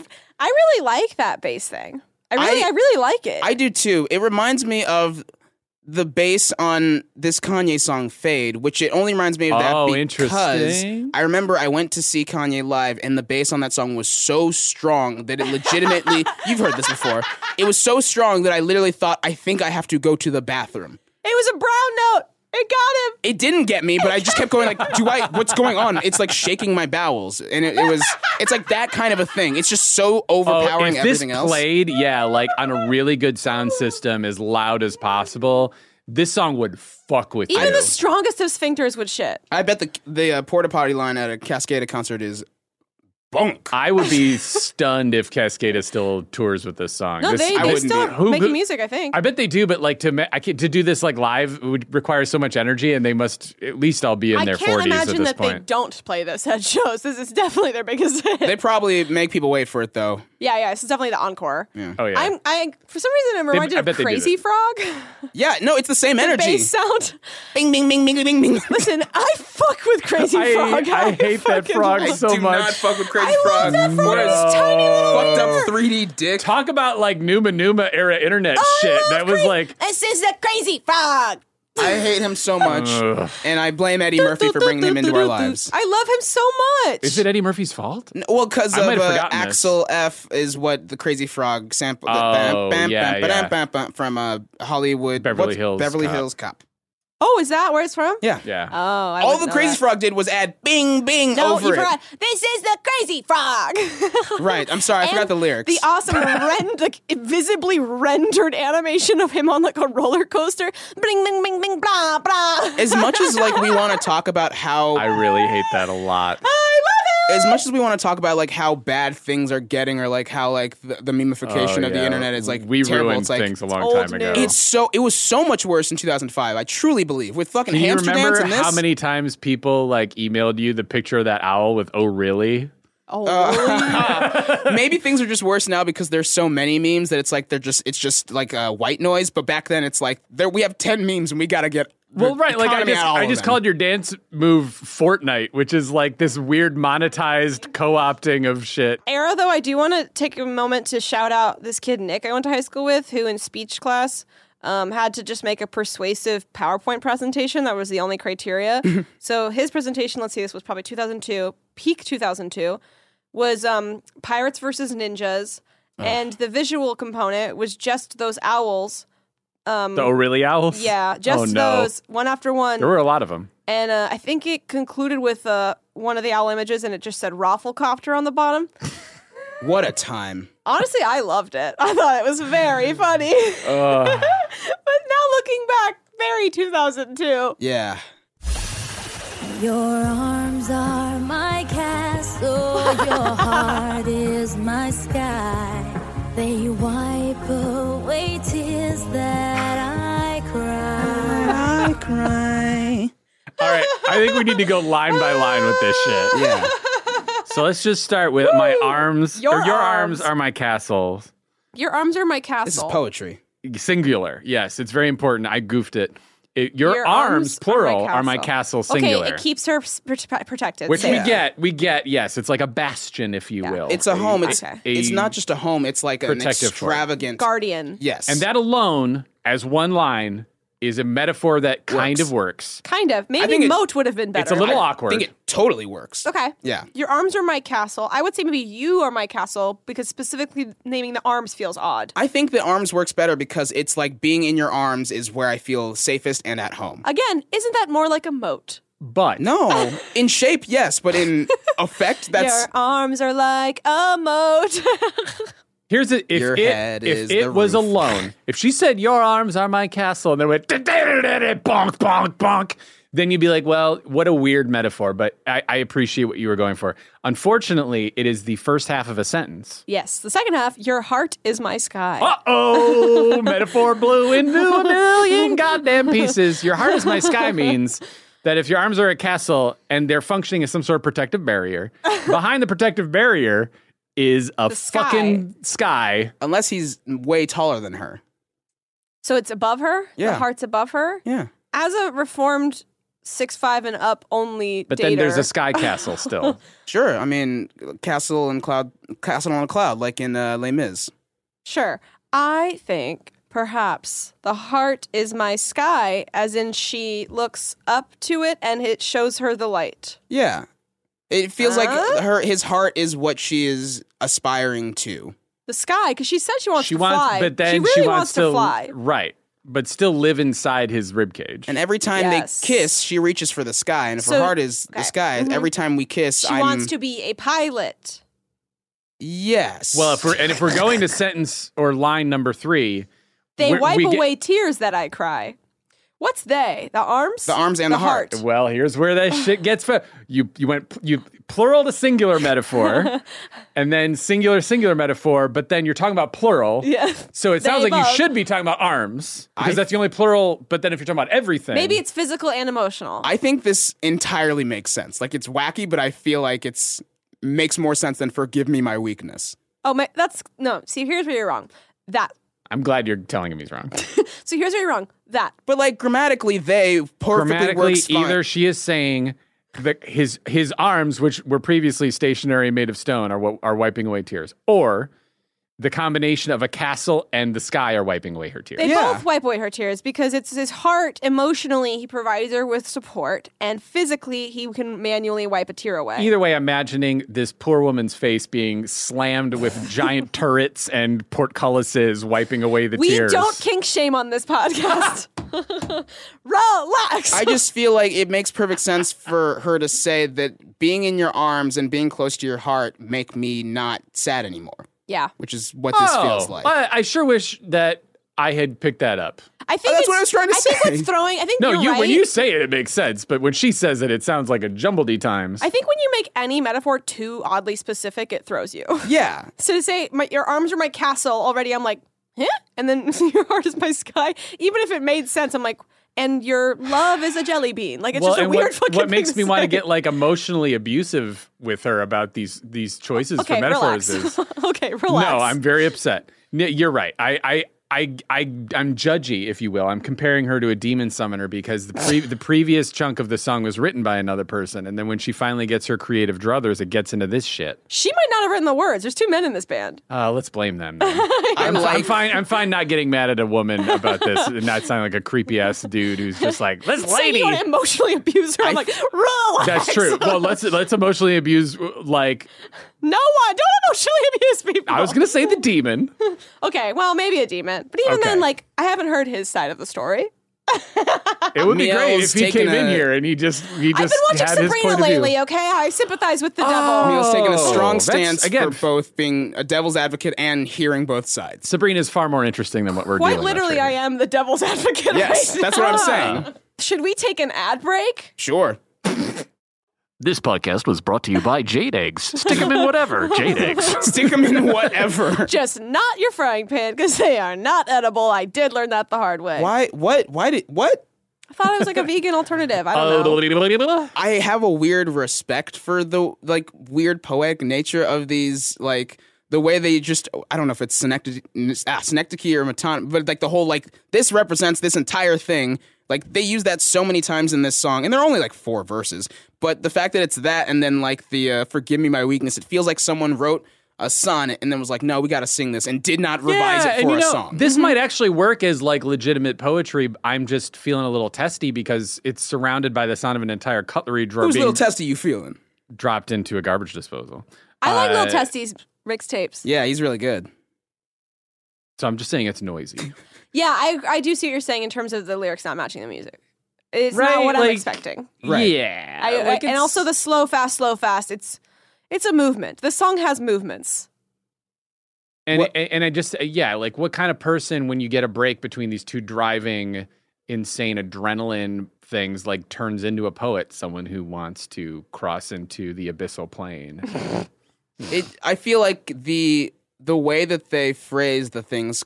I really like that bass thing. I really like it. I do too. It reminds me of the bass on this Kanye song Fade, which it only reminds me of that Oh, because interesting. I remember I went to see Kanye live and the bass on that song was so strong that it legitimately, you've heard this before, it was so strong that I literally thought, I think I have to go to the bathroom. it was a brown note. It got him. It didn't get me, but I just kept going like, what's going on? It's like shaking my bowels. And it's like that kind of a thing. It's just so overpowering if this everything else. played, like on a really good sound system, as loud as possible, this song would fuck with Even you. the strongest of sphincters would shit. I bet the porta potty line at a Cascada concert is bunk. I would be stunned if Cascada still tours with this song. No, This- they wouldn't still be. Who- making music, I think. I bet they do, but like to do this like live would require so much energy, and they must at least all be in I their can't 40s imagine at this that they point. don't play this at shows. This is definitely their biggest hit. They probably make people wait for it though. Yeah, this is definitely the encore. Oh yeah, I for some reason I'm reminded I of bet they do Crazy that. Frog. Yeah, no, it's the same energy. Bass sound. Bing, bing, bing, bing, bing, bing. Listen, I fuck with Crazy Frog. I hate that fucking frog love- so Do much. not fuck with Crazy I Frog. love that frog. What a It's tiny little fucked hair. up 3D dick. Talk about like Numa Numa era internet shit. That was like This is the Crazy Frog. I hate him so much, Ugh. and I blame Eddie Murphy for bringing him into our lives. I love him so much. Is it Eddie Murphy's fault? Well, because I of might have forgotten this. Axel F is what the Crazy Frog sample. Oh, yeah. From Hollywood Beverly what's Hills Beverly Cop. Hills Cop. Oh, is that where it's from? Yeah. Yeah. Oh, I All wouldn't the know Crazy that. Frog did was add bing, bing No, over you it. forgot. This is the Crazy Frog. Right. I'm sorry. I forgot And the lyrics. The awesome, like, visibly rendered animation of him on like a roller coaster. Bling, bling, bling, bling, blah, blah. As much as like we want to talk about how I really hate that a lot. I love it. as much as we want to talk about like how bad things are getting, or like how like the memification of the yeah. internet is like we terrible. ruined It's like things a long old time ago. news. it was so much worse in 2005. I truly believe with fucking Can you hamster dance remember and this. how many times people like emailed you the picture of that owl with "Oh really"? Oh, Maybe things are just worse now because there's so many memes that it's like it's just like white noise. But back then it's like we have 10 memes and we gotta get Well, right. Like I just called your dance move Fortnite, which is like this weird monetized co-opting of shit. Era, though, I do want to take a moment to shout out this kid Nick I went to high school with, who in speech class had to just make a persuasive PowerPoint presentation. That was the only criteria. So his presentation, let's see, this was probably 2002, peak 2002, was Pirates versus Ninjas, and the visual component was just those owls. The "Oh really" owls? Yeah, just Oh, no. those, one after one. There were a lot of them. And I think it concluded with one of the owl images, and it just said Rafflecopter on the bottom. What a time. Honestly, I loved it. I thought it was very funny. But now looking back, very 2002. Yeah. Your arms are my castle, your heart is my sky. They wipe away tears that I cry. All right. I think we need to go line by line with this shit. Yeah. So let's just start with my arms. Your Your arms arms. are my castles. Your arms are my castle. This is poetry. Singular. Yes, it's very important. I goofed it. Your arms, are plural, are my castle, singular. Okay, it keeps her protected. Which safe. we get, yes. It's like a bastion, if you will. It's a home. It's Okay. it's not just a home. It's like an Protective fort. extravagant Guardian. Yes. And that alone, as one line, is a metaphor that kind of works. Kind of. Maybe think moat would have been better. It's a little I awkward. think it totally works. Okay. Yeah. Your arms are my castle. I would say maybe you are my castle because specifically naming the arms feels odd. I think the arms works better because it's like being in your arms is where I feel safest and at home. Again, isn't that more like a moat? But No, in shape, yes, but in effect, that's Your arms are like a moat. here's it. If Your it, head if is it the was roof. alone, if she said, "Your arms are my castle," and then went bonk, bonk, bonk, then you'd be like, well, what a weird metaphor, but I appreciate what you were going for. Unfortunately, it is the first half of a sentence. Yes. The second half, your heart is my sky. Uh-oh, metaphor blew into a million goddamn pieces. Your heart is my sky means that if your arms are a castle and they're functioning as some sort of protective barrier, behind the protective barrier is a sky. fucking sky. unless he's way taller than her. So it's above her? Yeah. The heart's above her? Yeah. As a reformed 6'5" and up only But dater, then there's a sky castle still. Sure. I mean, castle on a cloud, like in Les Mis. Sure. I think perhaps the heart is my sky, as in she looks up to it and it shows her the light. Yeah. It feels like his heart is what she is aspiring to. The sky, because she said she wants She to wants, fly. but then she really wants to fly. Right. But still live inside his ribcage. And every time Yes. they kiss, she reaches for the sky. And if So- her heart is the okay. sky, every time we kiss, She wants to be a pilot. Yes. well, if we're going to sentence or line number 3, They we- wipe we get- away tears that I cry. What's they? The arms? The arms and the heart. Well, here's where that shit gets you went plural to singular metaphor, and then singular metaphor, but then you're talking about plural. Yeah. So it sounds They like you both. should be talking about arms because that's the only plural. But then if you're talking about everything, Maybe it's physical and emotional. I think this entirely makes sense. Like, it's wacky, but I feel like it's makes more sense than forgive me my weakness. See, here's where you're wrong. That. I'm glad you're telling him he's wrong. So here's where you're wrong. That. But like grammatically, they perfectly Grammatically, works fine. either she is saying that his arms, which were previously stationary, made of stone, are wiping away tears, or the combination of a castle and the sky are wiping away her tears. They Yeah. both wipe away her tears because it's his heart. Emotionally, he provides her with support, and physically, he can manually wipe a tear away. Either way, imagining this poor woman's face being slammed with giant turrets and portcullises wiping away the We tears. don't kink shame on this podcast. Relax. I just feel like it makes perfect sense for her to say that being in your arms and being close to your heart make me not sad anymore, yeah. which is what this feels like. I sure wish that I had picked that up. I think that's what I was trying to I think say. what's throwing. I think No, you're right. when you say it, it makes sense. But when she says it, it sounds like a jumbledy times. I think when you make any metaphor too oddly specific, it throws you. Yeah. So to say your arms are my castle already, I'm like, huh? And then your heart is my sky. Even if it made sense, I'm like, and your love is a jelly bean. Like it's just a and weird fucking what thing makes to me want to say. get like emotionally abusive with her about these choices Okay, for metaphors relax. is Okay, relax. no, I'm very upset. You're right. I'm judgy, if you will. I'm comparing her to a demon summoner because the previous chunk of the song was written by another person, and then when she finally gets her creative druthers, it gets into this shit. She might not have written the words. There's 2 men in this band. Let's blame them. Then. I'm fine not getting mad at a woman about this and not sounding like a creepy ass dude who's just like, this Say lady. you want to emotionally abuse her. I'm like, relax. That's true. Well, let's emotionally abuse like No one. Don't emotionally abuse people. I was gonna say the demon. Okay, well, maybe a demon. But even Okay. then, like, I haven't heard his side of the story. It would be great Neil's if he came taking in a- here and he just I've been watching had his Sabrina point of view. lately, okay? I sympathize with the devil. Neil's taking a strong that's- stance again, for both being a devil's advocate and hearing both sides. Sabrina's far more interesting than what we're Quite dealing literally, with. I am the devil's advocate. Yes, right that's what I'm now. saying. Should we take an ad break? Sure. This podcast was brought to you by Jade Eggs. Stick them in whatever. Jade Eggs. Stick them in whatever. Just not your frying pan, because they are not edible. I did learn that the hard way. Why? What? What? I thought it was like a vegan alternative. I don't know. I have a weird respect for the like weird poetic nature of these, like the way they just, I don't know if it's synecdoche or Matan, but like the whole like this represents this entire thing. Like they use that so many times in this song, and they're only like 4 verses. But the fact that it's that, and then like the "Forgive Me My Weakness," it feels like someone wrote a sonnet and then was like, "No, we got to sing this," and did not revise it for a song. This might actually work as like legitimate poetry. I'm just feeling a little testy because it's surrounded by the sound of an entire cutlery drawer Whose being little testy you feeling? dropped into a garbage disposal. I like Lil Uh, Testy's mixtapes. Yeah, he's really good. So I'm just saying it's noisy. Yeah, I do see what you're saying in terms of the lyrics not matching the music. It's Right, not what I'm like- Right. Yeah. and also the slow, fast. It's a movement. The song has movements. And What- and I just like what kind of person when you get a break between these two driving insane adrenaline things like turns into a poet, someone who wants to cross into the abyssal plane. I feel like the way that they phrase the things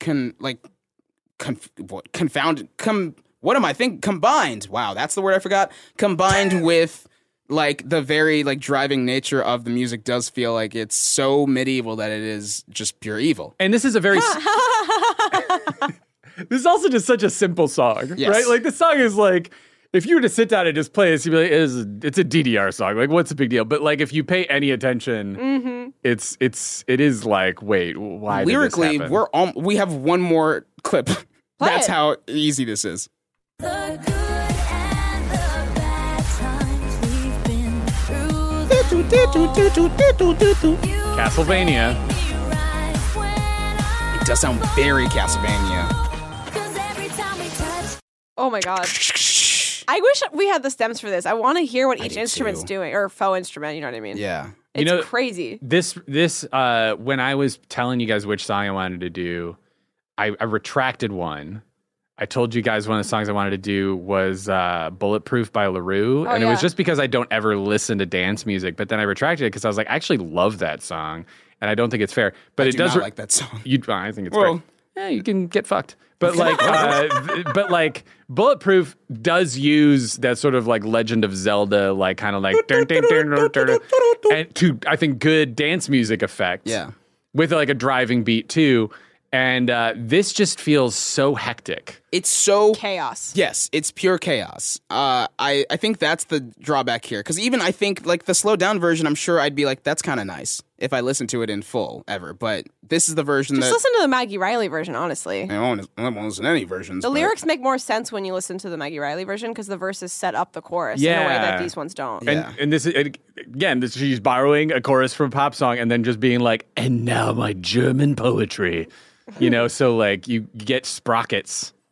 combined. Wow, that's the word I forgot. Combined with like the very like driving nature of the music does feel like it's so medieval that it is just pure evil. And this is a very this is also just such a simple song, Yes. right? Like the song is like if you were to sit down and just play this, you'd be like, it's a DDR song. Like, what's the big deal? But like, if you pay any attention, it is like, wait, why? Lyrically, did this happen? we have one more clip. That's it. how easy this is. The good and the bad times we've been through. Castlevania. It does sound very Castlevania. Oh my god. I wish we had the stems for this. I want to hear what each do instrument's too. doing, or faux instrument. You know what I mean? Yeah. It's know- crazy. This when I was telling you guys which song I wanted to do, I retracted one. I told you guys one of the songs I wanted to do was Bulletproof by LaRue. And it was yeah. just because I don't ever listen to dance music. But then I retracted it because I was like, I actually love that song. And I don't think it's fair. But I it do does not like that song. I think it's Well- great. Yeah, you can get fucked. But like, Bulletproof does use that sort of like Legend of Zelda, like kind of like and to I think good dance music effect. Yeah. With like a driving beat too. And this just feels so hectic. It's so Chaos. Yes, it's pure chaos. I think that's the drawback here. Because even I think, like, the slowed down version, I'm sure I'd be like, that's kind of nice if I listen to it in full ever. But this is the version Just that... listen to the Maggie Riley version, honestly. I won't listen to any versions. The but- lyrics make more sense when you listen to the Maggie Riley version because the verses set up the chorus in a way that these ones don't. Yeah. And this is, again, she's borrowing a chorus from a pop song and then just being like, and now my German poetry. You know, so like you get sprockets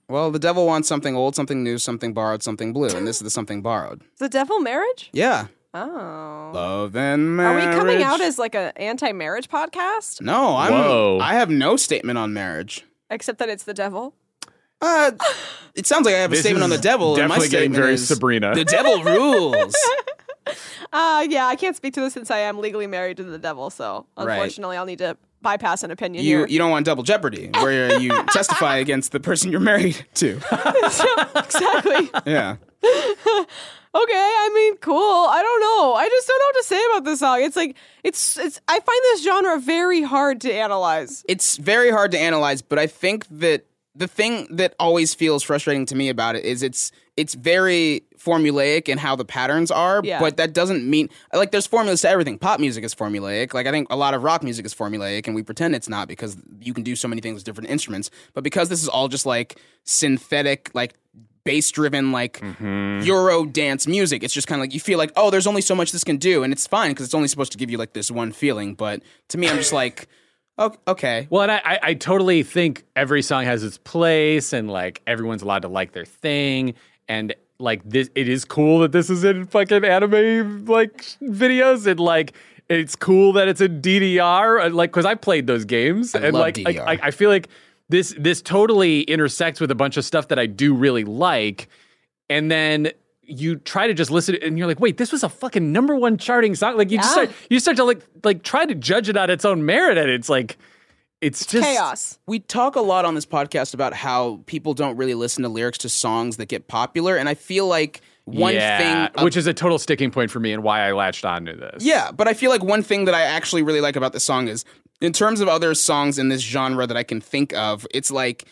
Well, the devil wants something old, something new, something borrowed, something blue, and this is the something borrowed. Is the devil marriage? Yeah. Oh. Love and Are marriage. we coming out as like an anti-marriage podcast? No, Whoa. I have no statement on marriage. Except that it's the devil? It sounds like I have a This statement on the is devil. And my definitely getting statement very is, Sabrina. The devil rules. Yeah, I can't speak to this since I am legally married to the devil, so Right. unfortunately I'll need to bypass an opinion You here. you don't want double jeopardy, where you testify against the person you're married to. Exactly. Yeah. Okay, I mean, cool. I don't know. I just don't know what to say about this song. It's like it's I find this genre very hard to analyze. It's very hard to analyze, but I think that the thing that always feels frustrating to me about it is it's very formulaic in how the patterns are, Yeah. but that doesn't mean like there's formulas to everything. Pop music is formulaic. Like I think a lot of rock music is formulaic, and we pretend it's not because you can do so many things with different instruments. But because this is all just like synthetic, like bass-driven, like Euro dance music, it's just kind of like you feel like, oh, there's only so much this can do, and it's fine because it's only supposed to give you like this one feeling. But to me, I'm just like, oh, okay. Well, and I totally think every song has its place, and like everyone's allowed to like their thing, and like this, it is cool that this is in fucking anime like videos, and like it's cool that it's in DDR, like because I played those games, and love like DDR. I feel like this totally intersects with a bunch of stuff that I do really like, and then you try to just listen to it and you're like, wait, this was a fucking #1 charting song. Like you just start to like try to judge it on its own merit, and it's like it's just Chaos. We talk a lot on this podcast about how people don't really listen to lyrics to songs that get popular, and I feel like one thing, which is a total sticking point for me and why I latched onto this. yeah, but I feel like one thing that I actually really like about this song is, in terms of other songs in this genre that I can think of, it's like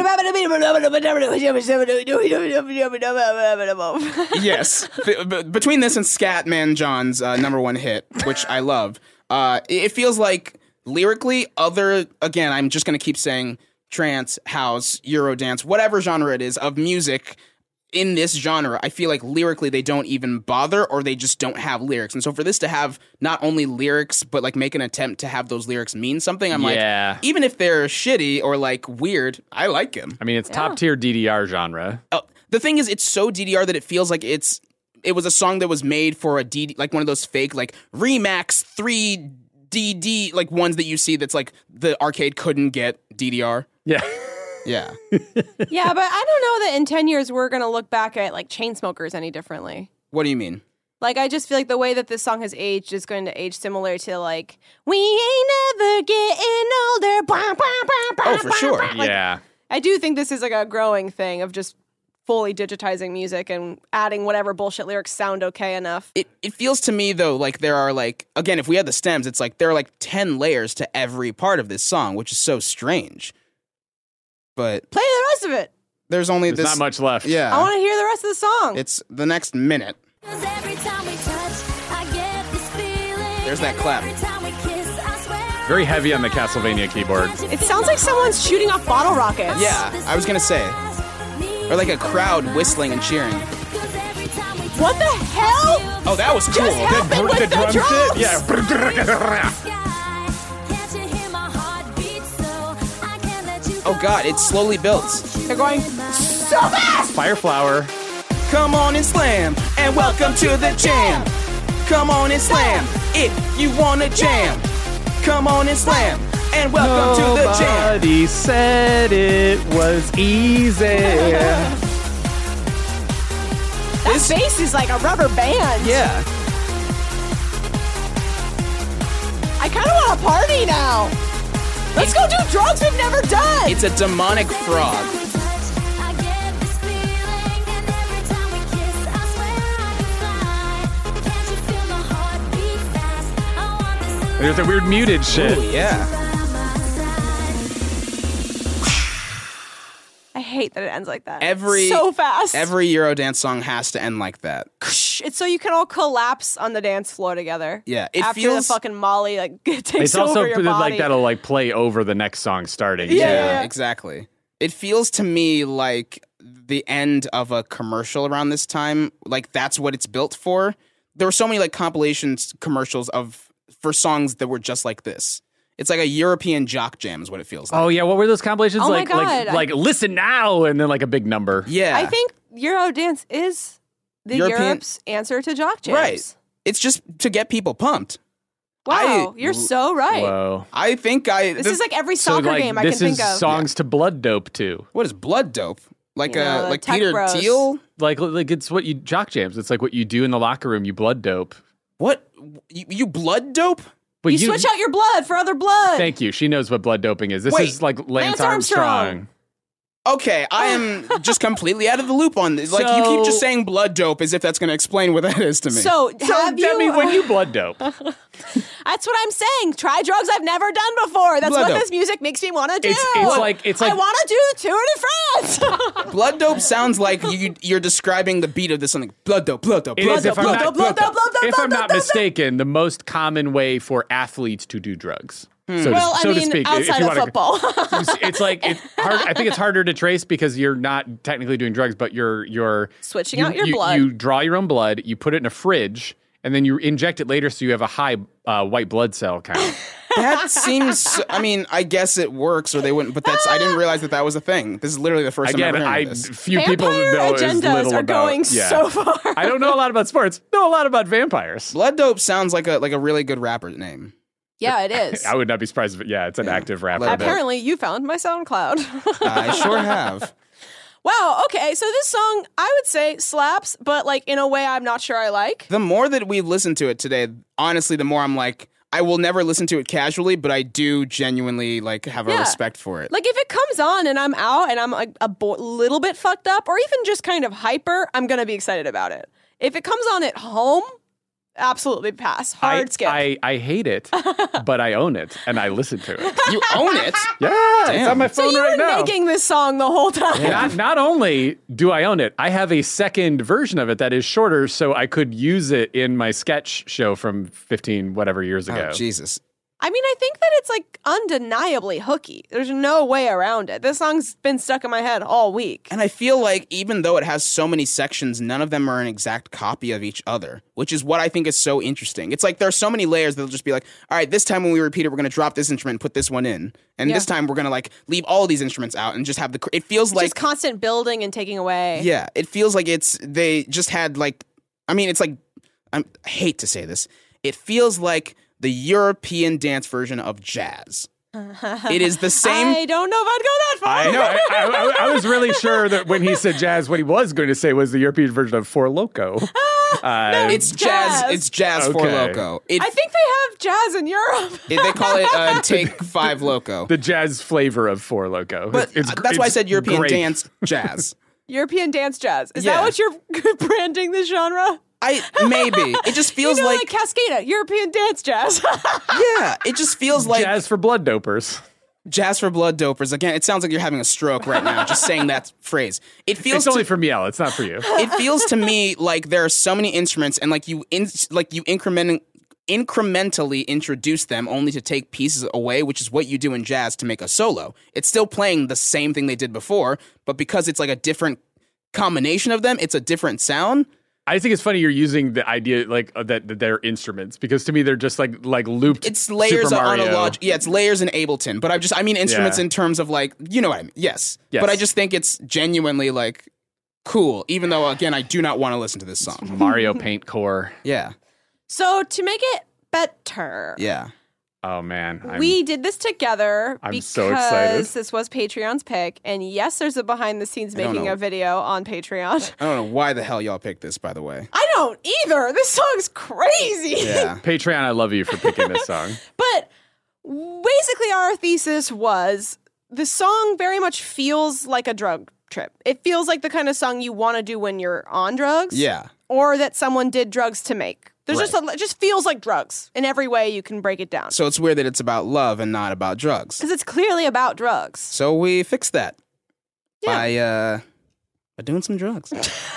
yes, between this and Scatman John's #1 hit, which I love, it feels like lyrically, again, I'm just going to keep saying trance, house, Eurodance, whatever genre it is of music in this genre, I feel like lyrically they don't even bother, or they just don't have lyrics. And so for this to have not only lyrics, but like make an attempt to have those lyrics mean something, I'm Yeah. like, even if they're shitty or like weird, I like them. I mean, it's top tier DDR genre. The thing is, it's so DDR that it feels like it was a song that was made for a DD, like one of those fake like Remax 3DD, like ones that you see that's like the arcade couldn't get DDR. Yeah. Yeah. Yeah, but I don't know that in 10 years we're going to look back at like Chainsmokers any differently. What do you mean? Like, I just feel like the way that this song has aged is going to age similar to like, we ain't never getting older. Bah, bah, bah, bah, Oh, for bah, sure. bah. Like, Yeah. I do think this is like a growing thing of just fully digitizing music and adding whatever bullshit lyrics sound okay enough. It feels to me though like there are like, again, if we had the stems, it's like there are like 10 layers to every part of this song, which is so strange. But Play the rest of it. there's only There's not much left. Yeah. I want to hear the rest of the song. It's the next minute. 'Cause every time we touch, I get this feeling. There's that clap. Every time we kiss, I swear Very heavy on the Castlevania keyboard. It sounds like someone's shooting off bottle rockets. Yeah, I was gonna say. Or like a crowd whistling and cheering. What the hell? Oh, that was cool. Just happened with the drums. shit? Yeah. Oh god, it slowly builds. They're going so fast. Fireflower. Come on and slam, and welcome to the jam. Come on and slam, if you wanna jam. Come on and slam, and welcome to the jam. Nobody said it was easy. That bass is like a rubber band. Yeah. I kind of want to party now. Let's go do drugs we've never done. It's a demonic frog. There's a weird muted shit. Ooh, yeah. I hate that it ends like that. Every- so fast. Every Eurodance song has to end like that. It's so you can all collapse on the dance floor together. Yeah, it after feels- the fucking Molly like takes It's over also your body. like that'll like play over the next song starting. Yeah. Exactly. It feels to me like the end of a commercial around this time. Like that's what it's built for. There were so many like compilations commercials for songs that were just like this. It's like a European jock jam is what it feels like. Oh yeah, what were those compilations Oh my like? God. Like listen now, and then like a big number. Yeah. I think Eurodance is the European- Europe's answer to jock jams. Right. It's just to get people pumped. Wow, you're so right. Whoa. I think This is like every soccer like, game I can this think is of. songs to Blood Dope too. What is blood dope? Like You know, the like tech Peter bros. Thiel? Like it's what you jock jams. It's like what you do in the locker room. You blood dope. What? You blood dope? But You switch out your blood for other blood. Thank you. She knows what blood doping is. This Wait, is like Lance Lance Armstrong. Armstrong. Okay, I am just completely out of the loop on this. Like you keep just So- saying blood dope as if that's going to explain what that is to me. So, So have Demi, you? when you blood dope, That's what I'm saying. Try drugs I've never done before. That's Blood what dope. this music makes me want to do. it's like I want to do the Tour de France. blood dope sounds like you're describing the beat of this something. Blood dope, blood dope, it blood is, dope, if I'm blood not, dope, blood dope. if I'm not mistaken, the most common way for athletes to do drugs. So, Well, so I to mean, speak, outside if you of wanna- football. it's like it's hard. I think it's harder to trace because you're not technically doing drugs, but you're Switching you- out your you- blood. You draw your own blood, you put it in a fridge, and then you inject it later, so you have a high white blood cell count. That seems. I mean, I guess it works, or they wouldn't. But I didn't realize that was a thing. This is literally the first Again, time I'm I hearing this. few people Vampire know as agendas little are about. going yeah. so far. I don't know a lot about sports. Know a lot about vampires. Blood dope sounds like a really good rapper name. Yeah, it is. I would not be surprised if it's an active rapper. Blood that- Apparently, you found my SoundCloud. I sure have. Wow. Okay. So this song, I would say, slaps, but like in a way I'm not sure I like. The more that we've listened to it today, honestly, the more I'm like, I will never listen to it casually, but I do genuinely like have a Yeah. respect for it. Like if it comes on and I'm out and I'm like little bit fucked up or even just kind of hyper, I'm gonna be excited about it. If it comes on at home, absolutely pass. Hard skip. I hate it, but I own it and I listen to it. You own it. Yeah, it's on my so phone you right were now. making this song the whole time. Not only do I own it, I have a second version of it that is shorter, so I could use it in my sketch show from 15 whatever years ago. Oh, Jesus. I mean, I think that it's like undeniably hooky. There's no way around it. This song's been stuck in my head all week. And I feel like even though it has so many sections, none of them are an exact copy of each other, which is what I think is so interesting. It's like there's so many layers that'll just be like, all right, this time when we repeat it, we're going to drop this instrument and put this one in. And Yeah. this time we're going to like leave all these instruments out and just have it feels like, Just constant building and taking away. yeah, it feels like they just had like, I mean, it's like, I hate to say this. It feels like the European dance version of jazz. It is the same. I don't know if I'd go that far. I know. I was really sure that when he said jazz, what he was going to say was the European version of Four Loco. It's jazz. jazz. It's jazz for Okay. Loco. I think they have jazz in Europe. They call it Take 5 Loco. The jazz flavor of Four Loco. But that's why I said European great. dance jazz. European dance jazz. Is Yeah. that what you're branding this genre? Maybe. It just feels You know, like, like Cascada, European dance jazz. yeah, it just feels like Jazz for blood dopers. jazz for blood dopers. Again, it sounds like you're having a stroke right now just saying that phrase. It feels It's only for Miel. It's not for you. it feels to me like there are so many instruments and like you incrementally introduce them only to take pieces away, which is what you do in jazz to make a solo. It's still playing the same thing they did before, but because it's like a different combination of them, it's a different sound. I think it's funny you're using the idea like that they're instruments because to me they're just like looped. It's layers Super on a Mario. log. Yeah, it's layers in Ableton. But I mean instruments Yeah. in terms of like, you know what I mean? Yes. Yes. But I just think it's genuinely like cool, even though again I do not want to listen to this song. Mario Paint Core. Yeah. So to make it better, Yeah. Oh man, we did this together I'm because so excited. this was Patreon's pick. And yes, there's a behind the scenes don't making know. a video on Patreon. I don't know why the hell y'all picked this, by the way. I don't either. This song's crazy. Yeah. Patreon. I love you for picking this song. But basically, our thesis was the song very much feels like a drug trip. It feels like the kind of song you want to do when you're on drugs. Yeah. Or that someone did drugs to make. There's Right. it just feels like drugs in every way you can break it down. So it's weird that it's about love and not about drugs. Because it's clearly about drugs. So we fixed that by doing some drugs.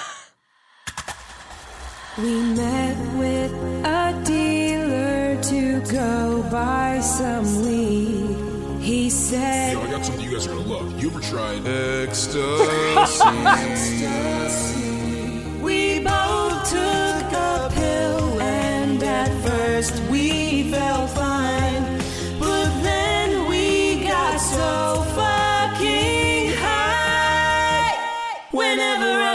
We met with a dealer to go buy some weed. He said, Yo, I got something you guys are gonna love. You ever tried ecstasy? we both took a pill, and at first we felt fine. But then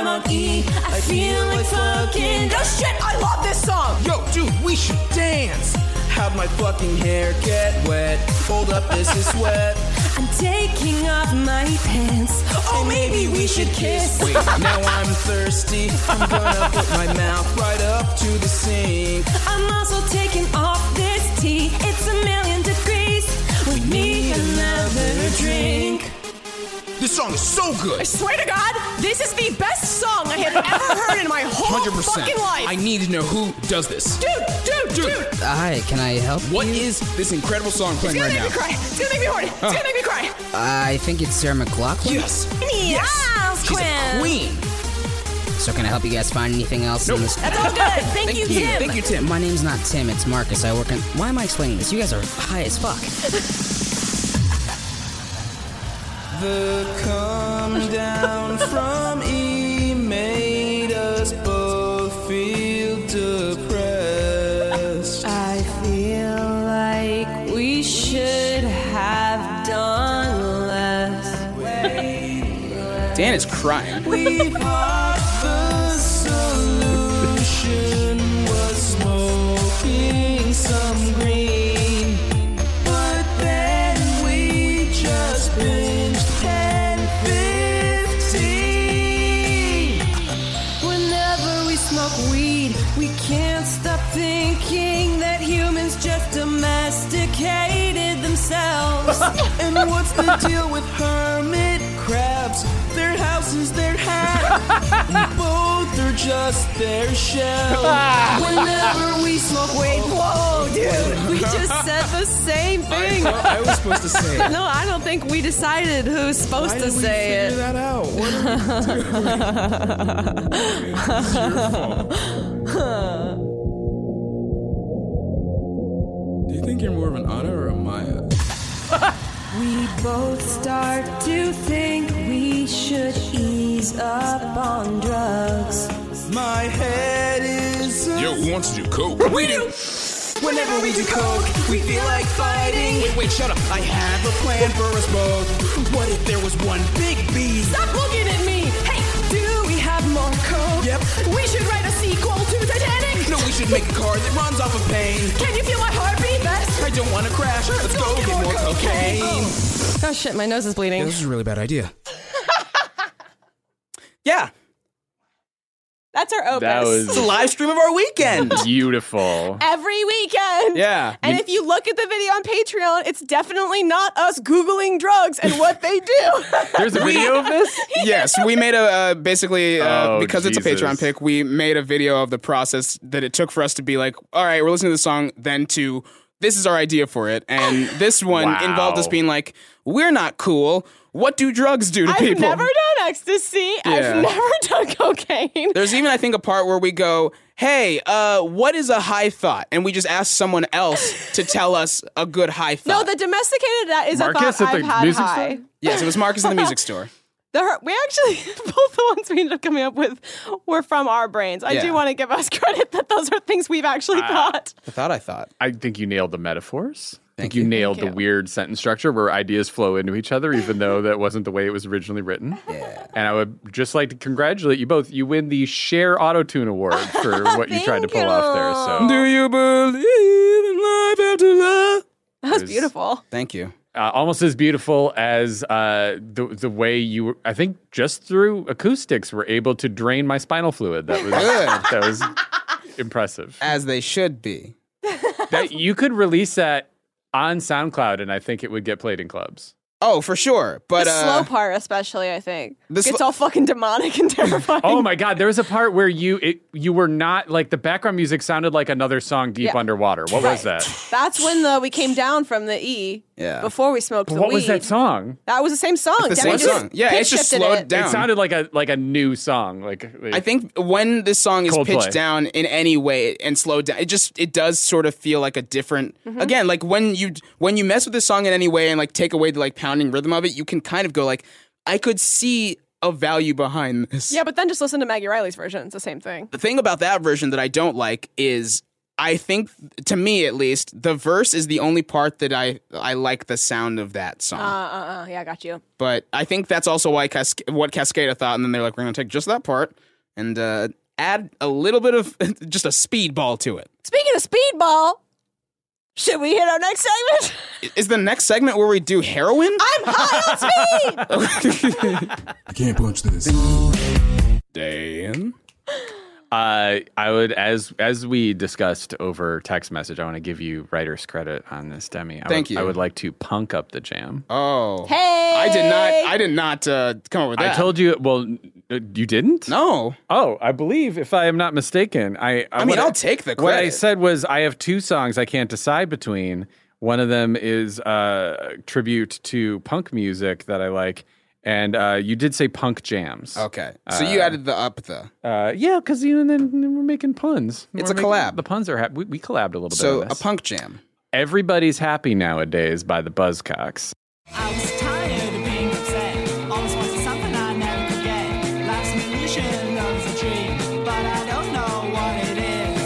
on E. I feel like fucking. Oh shit, I love this song. Yo, dude, we should dance. Have my fucking hair get wet. Hold up, this is sweat. I'm taking off my pants. Oh, maybe we should kiss. Wait, now I'm thirsty. I'm gonna put my mouth right up to the sink. I'm also taking off this tea. It's a million degrees. We need another drink. This song is so good. I swear to God, this is the best song I have ever heard in my whole 100%. fucking life. I need to know who does this. Dude. Hi, can I help What you? is this incredible song playing It's right gonna now? make me cry. It's gonna make me horny. It's gonna make me cry. I think it's Sarah McLachlan. Yes. Yes, She's a queen. So can I help you guys find anything else in this? That's all good. Thank you, Tim. Thank you, Tim. My name's not Tim, it's Marcus. I work in... Why am I explaining this? You guys are high as fuck. The come down from E made us both feel depressed. I feel like we should have done less. Dan is crying. We thought the solution was smoking some green, but then we just binged 10-15. Whenever we smoke weed, we can't stop thinking that humans just domesticated themselves. And what's the deal with hermit crabs? Their houses, their hat, and both are just their shell. Whenever we smoke weed, whoa, dude, we just said the same thing. I was supposed to say it. No, I don't think we decided who's supposed to say Figure it. that out. What are we doing? It's your fault. Do you think you're more of an Anna or a Maya? We both start to think we should ease up on drugs. My head is. Yo, who wants to do coke? We do. Whenever we do coke, we feel like fighting. Wait, shut up. I have a plan for us both. What if there was one big bee? Stop looking at me. Hey, do we have more coke? Yep. We should write a sequel to Titanic. No, we should make a car that runs off of pain. Can you feel my heartbeat, Bess? I don't want to crash. Let's go get more cocaine. Oh shit, my nose is bleeding. This is a really bad idea. Yeah, That's our opus. That it's a was live stream of our weekend. beautiful. Every weekend. Yeah. And if you look at the video on Patreon, it's definitely not us Googling drugs and what they do. There's a video of this? Yes, we made a basically Oh, because it's a Jesus. Patreon pick. We made a video of the process that it took for us to be like, all right, we're listening to the song, then to this is our idea for it, and this one Wow. involved us being like, we're not cool. What do drugs do to I've people? never done ecstasy. Yeah. I've never done cocaine. There's even I think a part where we go, hey, what is a high thought? And we just ask someone else to tell us a good high No, thought. the domesticated that is Marcus a at thought the I've had music high. store? Yes, it was Marcus in the music store. We actually, both the ones we ended up coming up with were from our brains. I Yeah. do want to give us credit that those are things we've actually thought. I thought. I think you nailed the metaphors. I think you. you nailed Thank the you. weird sentence structure where ideas flow into each other, even though that wasn't the way it was originally written. Yeah. And I would just like to congratulate you both. You win the Share Autotune Award for what you tried to pull off there. So Do you believe in life after love? That was beautiful. Thank you. almost as beautiful as the way you were, I think just through acoustics were able to drain my spinal fluid. That was that was impressive. As they should be. That you could release that on SoundCloud and I think it would get played in clubs. Oh, for sure. But The slow part, especially, I think. the It's all fucking demonic and terrifying. Oh my God, there was a part where you were not, like the background music sounded like another song deep Yeah. underwater. What was that? That's when we came down from the E. Yeah. Before we smoked the What weed. was that song? That was the same song. the Demi same just song. Yeah, pitch it's just shifted slowed it. down. It sounded like a new song. Like I think when this song is Coldplay. pitched down in any way and slowed down, it does sort of feel like a different. Again, like when you mess with this song in any way and like take away the like pounding rhythm of it, you can kind of go like, I could see a value behind this. Yeah, but then just listen to Maggie Riley's version. It's the same thing. The thing about that version that I don't like is I think, to me at least, the verse is the only part that I like the sound of that song. Yeah, I got you. But I think that's also why what Cascada thought, and then they're like, we're going to take just that part and add a little bit of just a speedball to it. Speaking of speedball, should we hit our next segment? Is the next segment where we do heroin? I'm high on speed! I can't punch this. Dan? I would, as we discussed over text message, I want to give you writer's credit on this, Demi. Thank you. I would like to punk up the jam. Oh. Hey! I did not come up with that. I told you, well, you didn't? No. Oh, I believe, if I am not mistaken. I mean, I'll take the credit. What I said was I have two songs I can't decide between. One of them is a tribute to punk music that I like. And you did say punk jams. Okay. So you added the up, though. Yeah, because then we're making puns. It's a collab. The puns are happy. We collabed a little bit. So on a this. punk jam. Everybody's Happy Nowadays by the Buzzcocks. I was tired of being upset. Always wanted something I never could get. Life's an illusion of a dream, but I don't know what it is.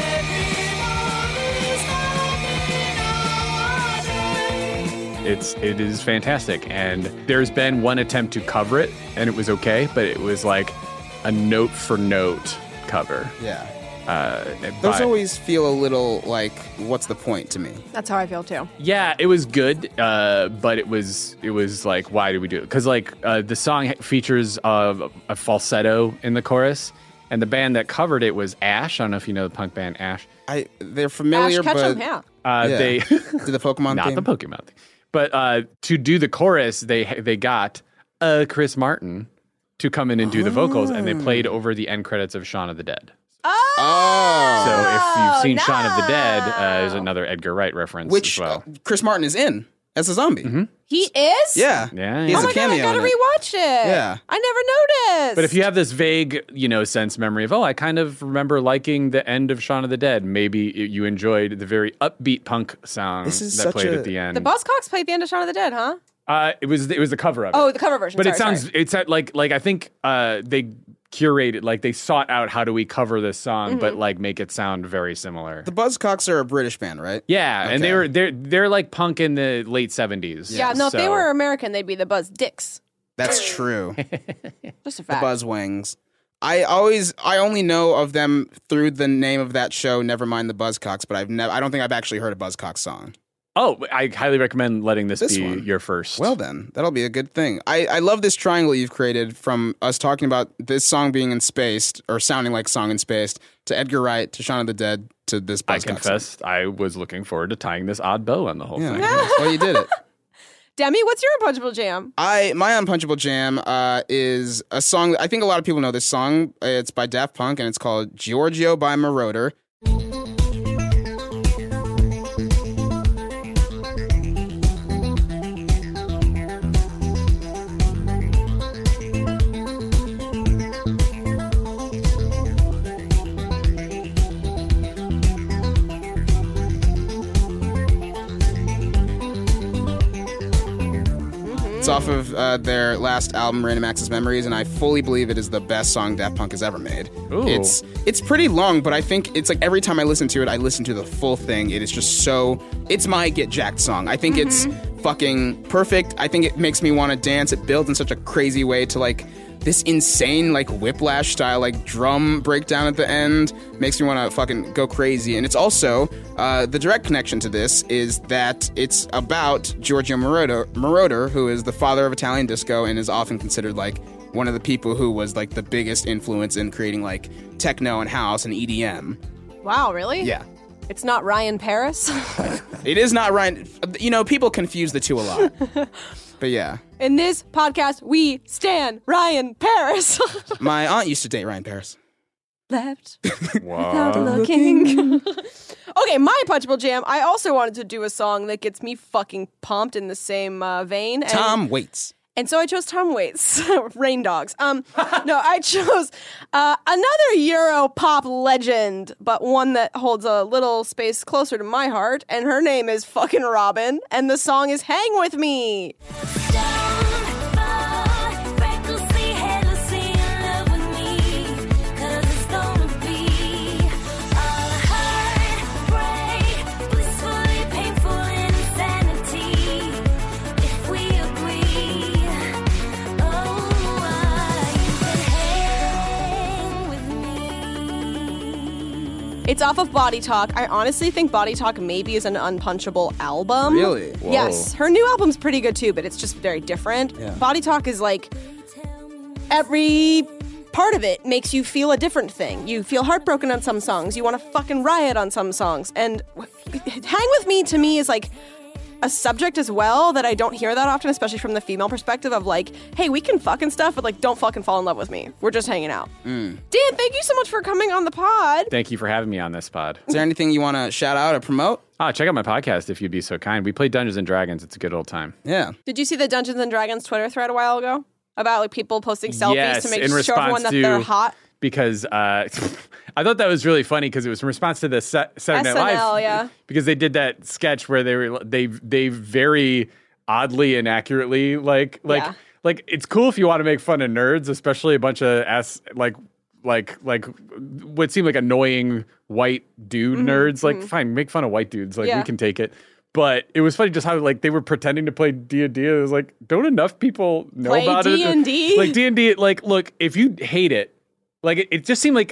It is fantastic, and there's been one attempt to cover it, and it was okay, but it was like a note for note cover. Yeah. Those Those always feel a little like, what's the point to me? That's how I feel too. Yeah, it was good, but it was like, why did we do it? Because like the song features a falsetto in the chorus, and the band that covered it was Ash. I don't know if you know the punk band Ash. They're familiar, Ash Ketchum, but yeah. They did the Pokemon not theme? the Pokemon thing, but to do the chorus, they got Chris Martin to come in and do the vocals, and they played over the end credits of Shaun of the Dead. Oh. So if you've seen Shaun of the Dead, there's another Edgar Wright reference Which as well. Chris Martin is in as a zombie. Mm-hmm. He is? Yeah. Yeah, He yeah. has Oh a my god, cameo I gotta in it. rewatch it. Yeah. I never noticed. But if you have this vague, sense memory of, I kind of remember liking the end of Shaun of the Dead, maybe you enjoyed the very upbeat punk song This is that such played a- at the end. The Buzzcocks played the end of Shaun of the Dead, huh? It was the cover of it. Oh, the cover version. But Sorry, it sounds it's like I think they curated, like they sought out how do we cover this song, but like make it sound very similar. The Buzzcocks are a British band, right? Yeah, and Okay. they're like punk in the late 70s. Yeah, no, if they So- were American, they'd be the Buzz Dicks. That's true. Just a The fact. Buzzwings. I only know of them through the name of that show, Nevermind the Buzzcocks, but I don't think I've actually heard a Buzzcocks song. Oh, I highly recommend letting this be one. your first. Well then, that'll be a good thing. I love this triangle you've created from us talking about this song being in Spaced, or sounding like song in Spaced, to Edgar Wright, to Shaun of the Dead, to this Buzzcocks I confess, I was looking forward to tying this odd bow on the whole song. thing. Yeah. Well, you did it. Demi, what's your unpunchable jam? My Unpunchable Jam is a song that I think a lot of people know this song. It's by Daft Punk, and it's called Giorgio by Marauder. It's off of their last album, Random Access Memories, and I fully believe it is the best song Daft Punk has ever made. Ooh. It's pretty long, but I think it's like every time I listen to it, I listen to the full thing. It is just so... It's my Get Jacked song. I think it's fucking perfect. I think it makes me want to dance. It builds in such a crazy way to like this insane like Whiplash style like drum breakdown at the end. Makes me want to fucking go crazy. And it's also the direct connection to this is that it's about Giorgio Moroder, who is the father of Italian disco and is often considered like one of the people who was like the biggest influence in creating like techno and house and EDM. Wow, really? Yeah. It's not Ryan Paris? It is not Ryan. People confuse the two a lot. But yeah. In this podcast, we stan Ryan Paris. My aunt used to date Ryan Paris. Left without looking. Okay, my Punchable Jam. I also wanted to do a song that gets me fucking pumped in the same vein. And, Tom Waits. And so I chose Tom Waits, Rain Dogs. No, I chose another Euro pop legend, but one that holds a little space closer to my heart, and her name is fucking Robin, and the song is Hang With Me. It's off of Body Talk. I honestly think Body Talk maybe is an unpunchable album. Really? Whoa. Yes. Her new album's pretty good too, but it's just very different. Yeah. Body Talk is like every part of it makes you feel a different thing. You feel heartbroken on some songs. You want to fucking riot on some songs. And Hang With Me to me is like a subject as well that I don't hear that often, especially from the female perspective of like, hey, we can fucking stuff, but like, don't fucking fall in love with me. We're just hanging out. Dan, thank you so much for coming on the pod. Thank you for having me on this pod. Is there anything you want to shout out or promote? Check out my podcast if you'd be so kind. We play Dungeons and Dragons. It's a good old time. Yeah. Did you see the Dungeons and Dragons Twitter thread a while ago about like people posting selfies Yes, to make in show everyone response that to- they're hot? Because I thought that was really funny because it was in response to the Saturday Night Live. SNL, yeah. Because they did that sketch where they very oddly and accurately like it's cool if you want to make fun of nerds, especially a bunch of like what seemed like annoying white dude nerds. Like, fine, make fun of white dudes. Like, Yeah. we can take it. But it was funny just how like they were pretending to play D&D. It was like, don't enough people know Play about D&D? it? Like D&D, like, look, if you hate it, like it just seemed like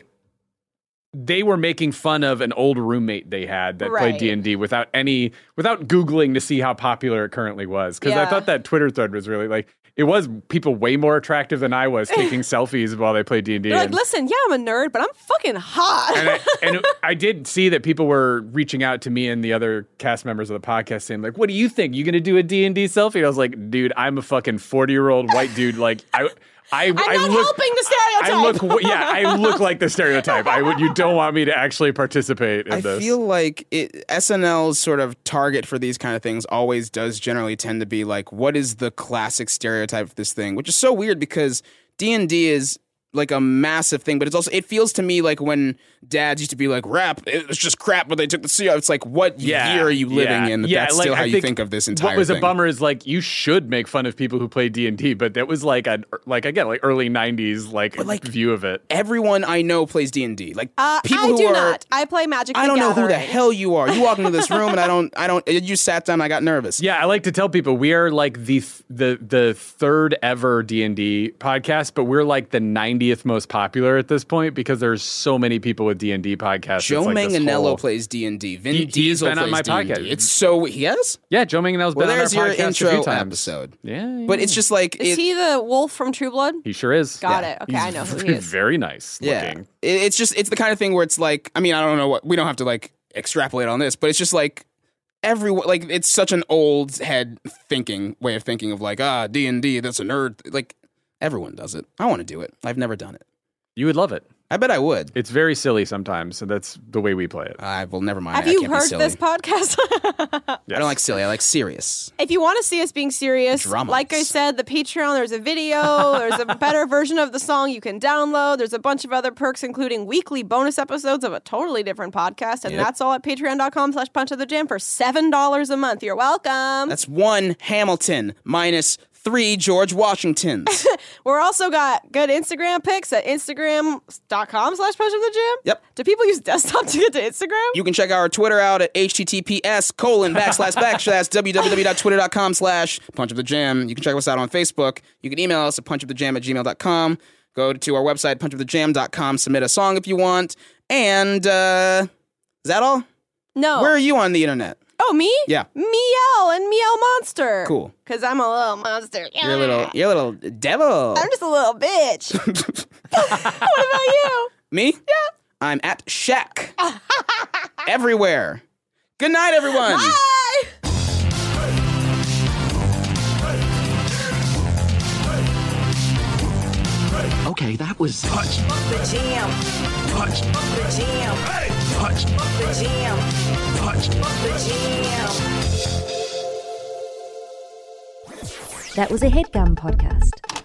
they were making fun of an old roommate they had that Right. played D&D without Googling to see how popular it currently was. Because I Yeah. thought that Twitter thread was really like, it was people way more attractive than I was taking selfies while they played D&D. They're like, And- listen, yeah, I'm a nerd, but I'm fucking hot. and I did see that people were reaching out to me and the other cast members of the podcast saying, like, what do you think? You going to do a D&D selfie? And I was like, dude, I'm a fucking 40-year-old white dude. Like, I'm not helping the stereotype. I look like the stereotype. You don't want me to actually participate in I this. feel like SNL's sort of target for these kind of things always does generally tend to be like, what is the classic stereotype of this thing? Which is so weird because D&D is like a massive thing, but it feels to me like when dads used to be like, rap, it was just crap, but they took the C out. It's like, what year are you living in? That's like, still how I you think of this entire What was thing. a bummer is like, you should make fun of people who play D&D, but that was like early 90s view of it. Everyone I know plays D&D. Like people I who do are not. I play Magic the I don't know who the Gathering. hell you are. You walk into this room and I don't you sat down, I got nervous. Yeah, I like to tell people we are like the third ever D&D podcast, but we're like the 90th most popular at this point because there's so many people with D&D podcasts. Joe It's like this Manganiello whole- plays D&D. Vin He's Diesel been on plays my D&D. podcast. It's so he has? Yeah, Joe Manganiello's Well, been on our there's your podcast a intro few times. episode. Yeah, But it's just like Is he the wolf from True Blood? he sure is. Got it. Okay, He's I know who he is. Very nice looking. It's the kind of thing where it's like, I mean, I don't know what, we don't have to like extrapolate on this, but it's just like everyone, like it's such an old head way of thinking of like, D&D, that's a nerd. Like everyone does it. I want to do it. I've never done it. You would love it. I bet I would. It's very silly sometimes, so that's the way we play it. Well, never mind. Have I you can't be heard silly. this podcast? I don't like silly. I like serious. If you want to see us being serious, Dramas. like I said, the Patreon, there's a video, there's a better version of the song you can download. There's a bunch of other perks, including weekly bonus episodes of a totally different podcast. And that's all at patreon.com/punchofthejam for $7 a month. You're welcome. That's 1 Hamilton minus 3 George Washingtons. We're also got good Instagram pics at instagram.com/punchofthejam. Yep. Do people use desktop to get to Instagram? You can check our Twitter out at https://www.twitter.com/punchofthejam. You can check us out on Facebook. You can email us at punchofthejam@gmail.com. Go to our website, punchofthejam.com. Submit a song if you want. And, is that all? No. Where are you on the internet? Oh, me? Yeah. Meow and Meow Monster. Cool. Because I'm a little monster. You're a little devil. I'm just a little bitch. What about you? Me? Yeah. I'm at Shaq. Everywhere. Good night, everyone. Bye. Okay, that was Punch the jam. Punch the jam. Punch the jam. Punch the jam. That was a HeadGum podcast.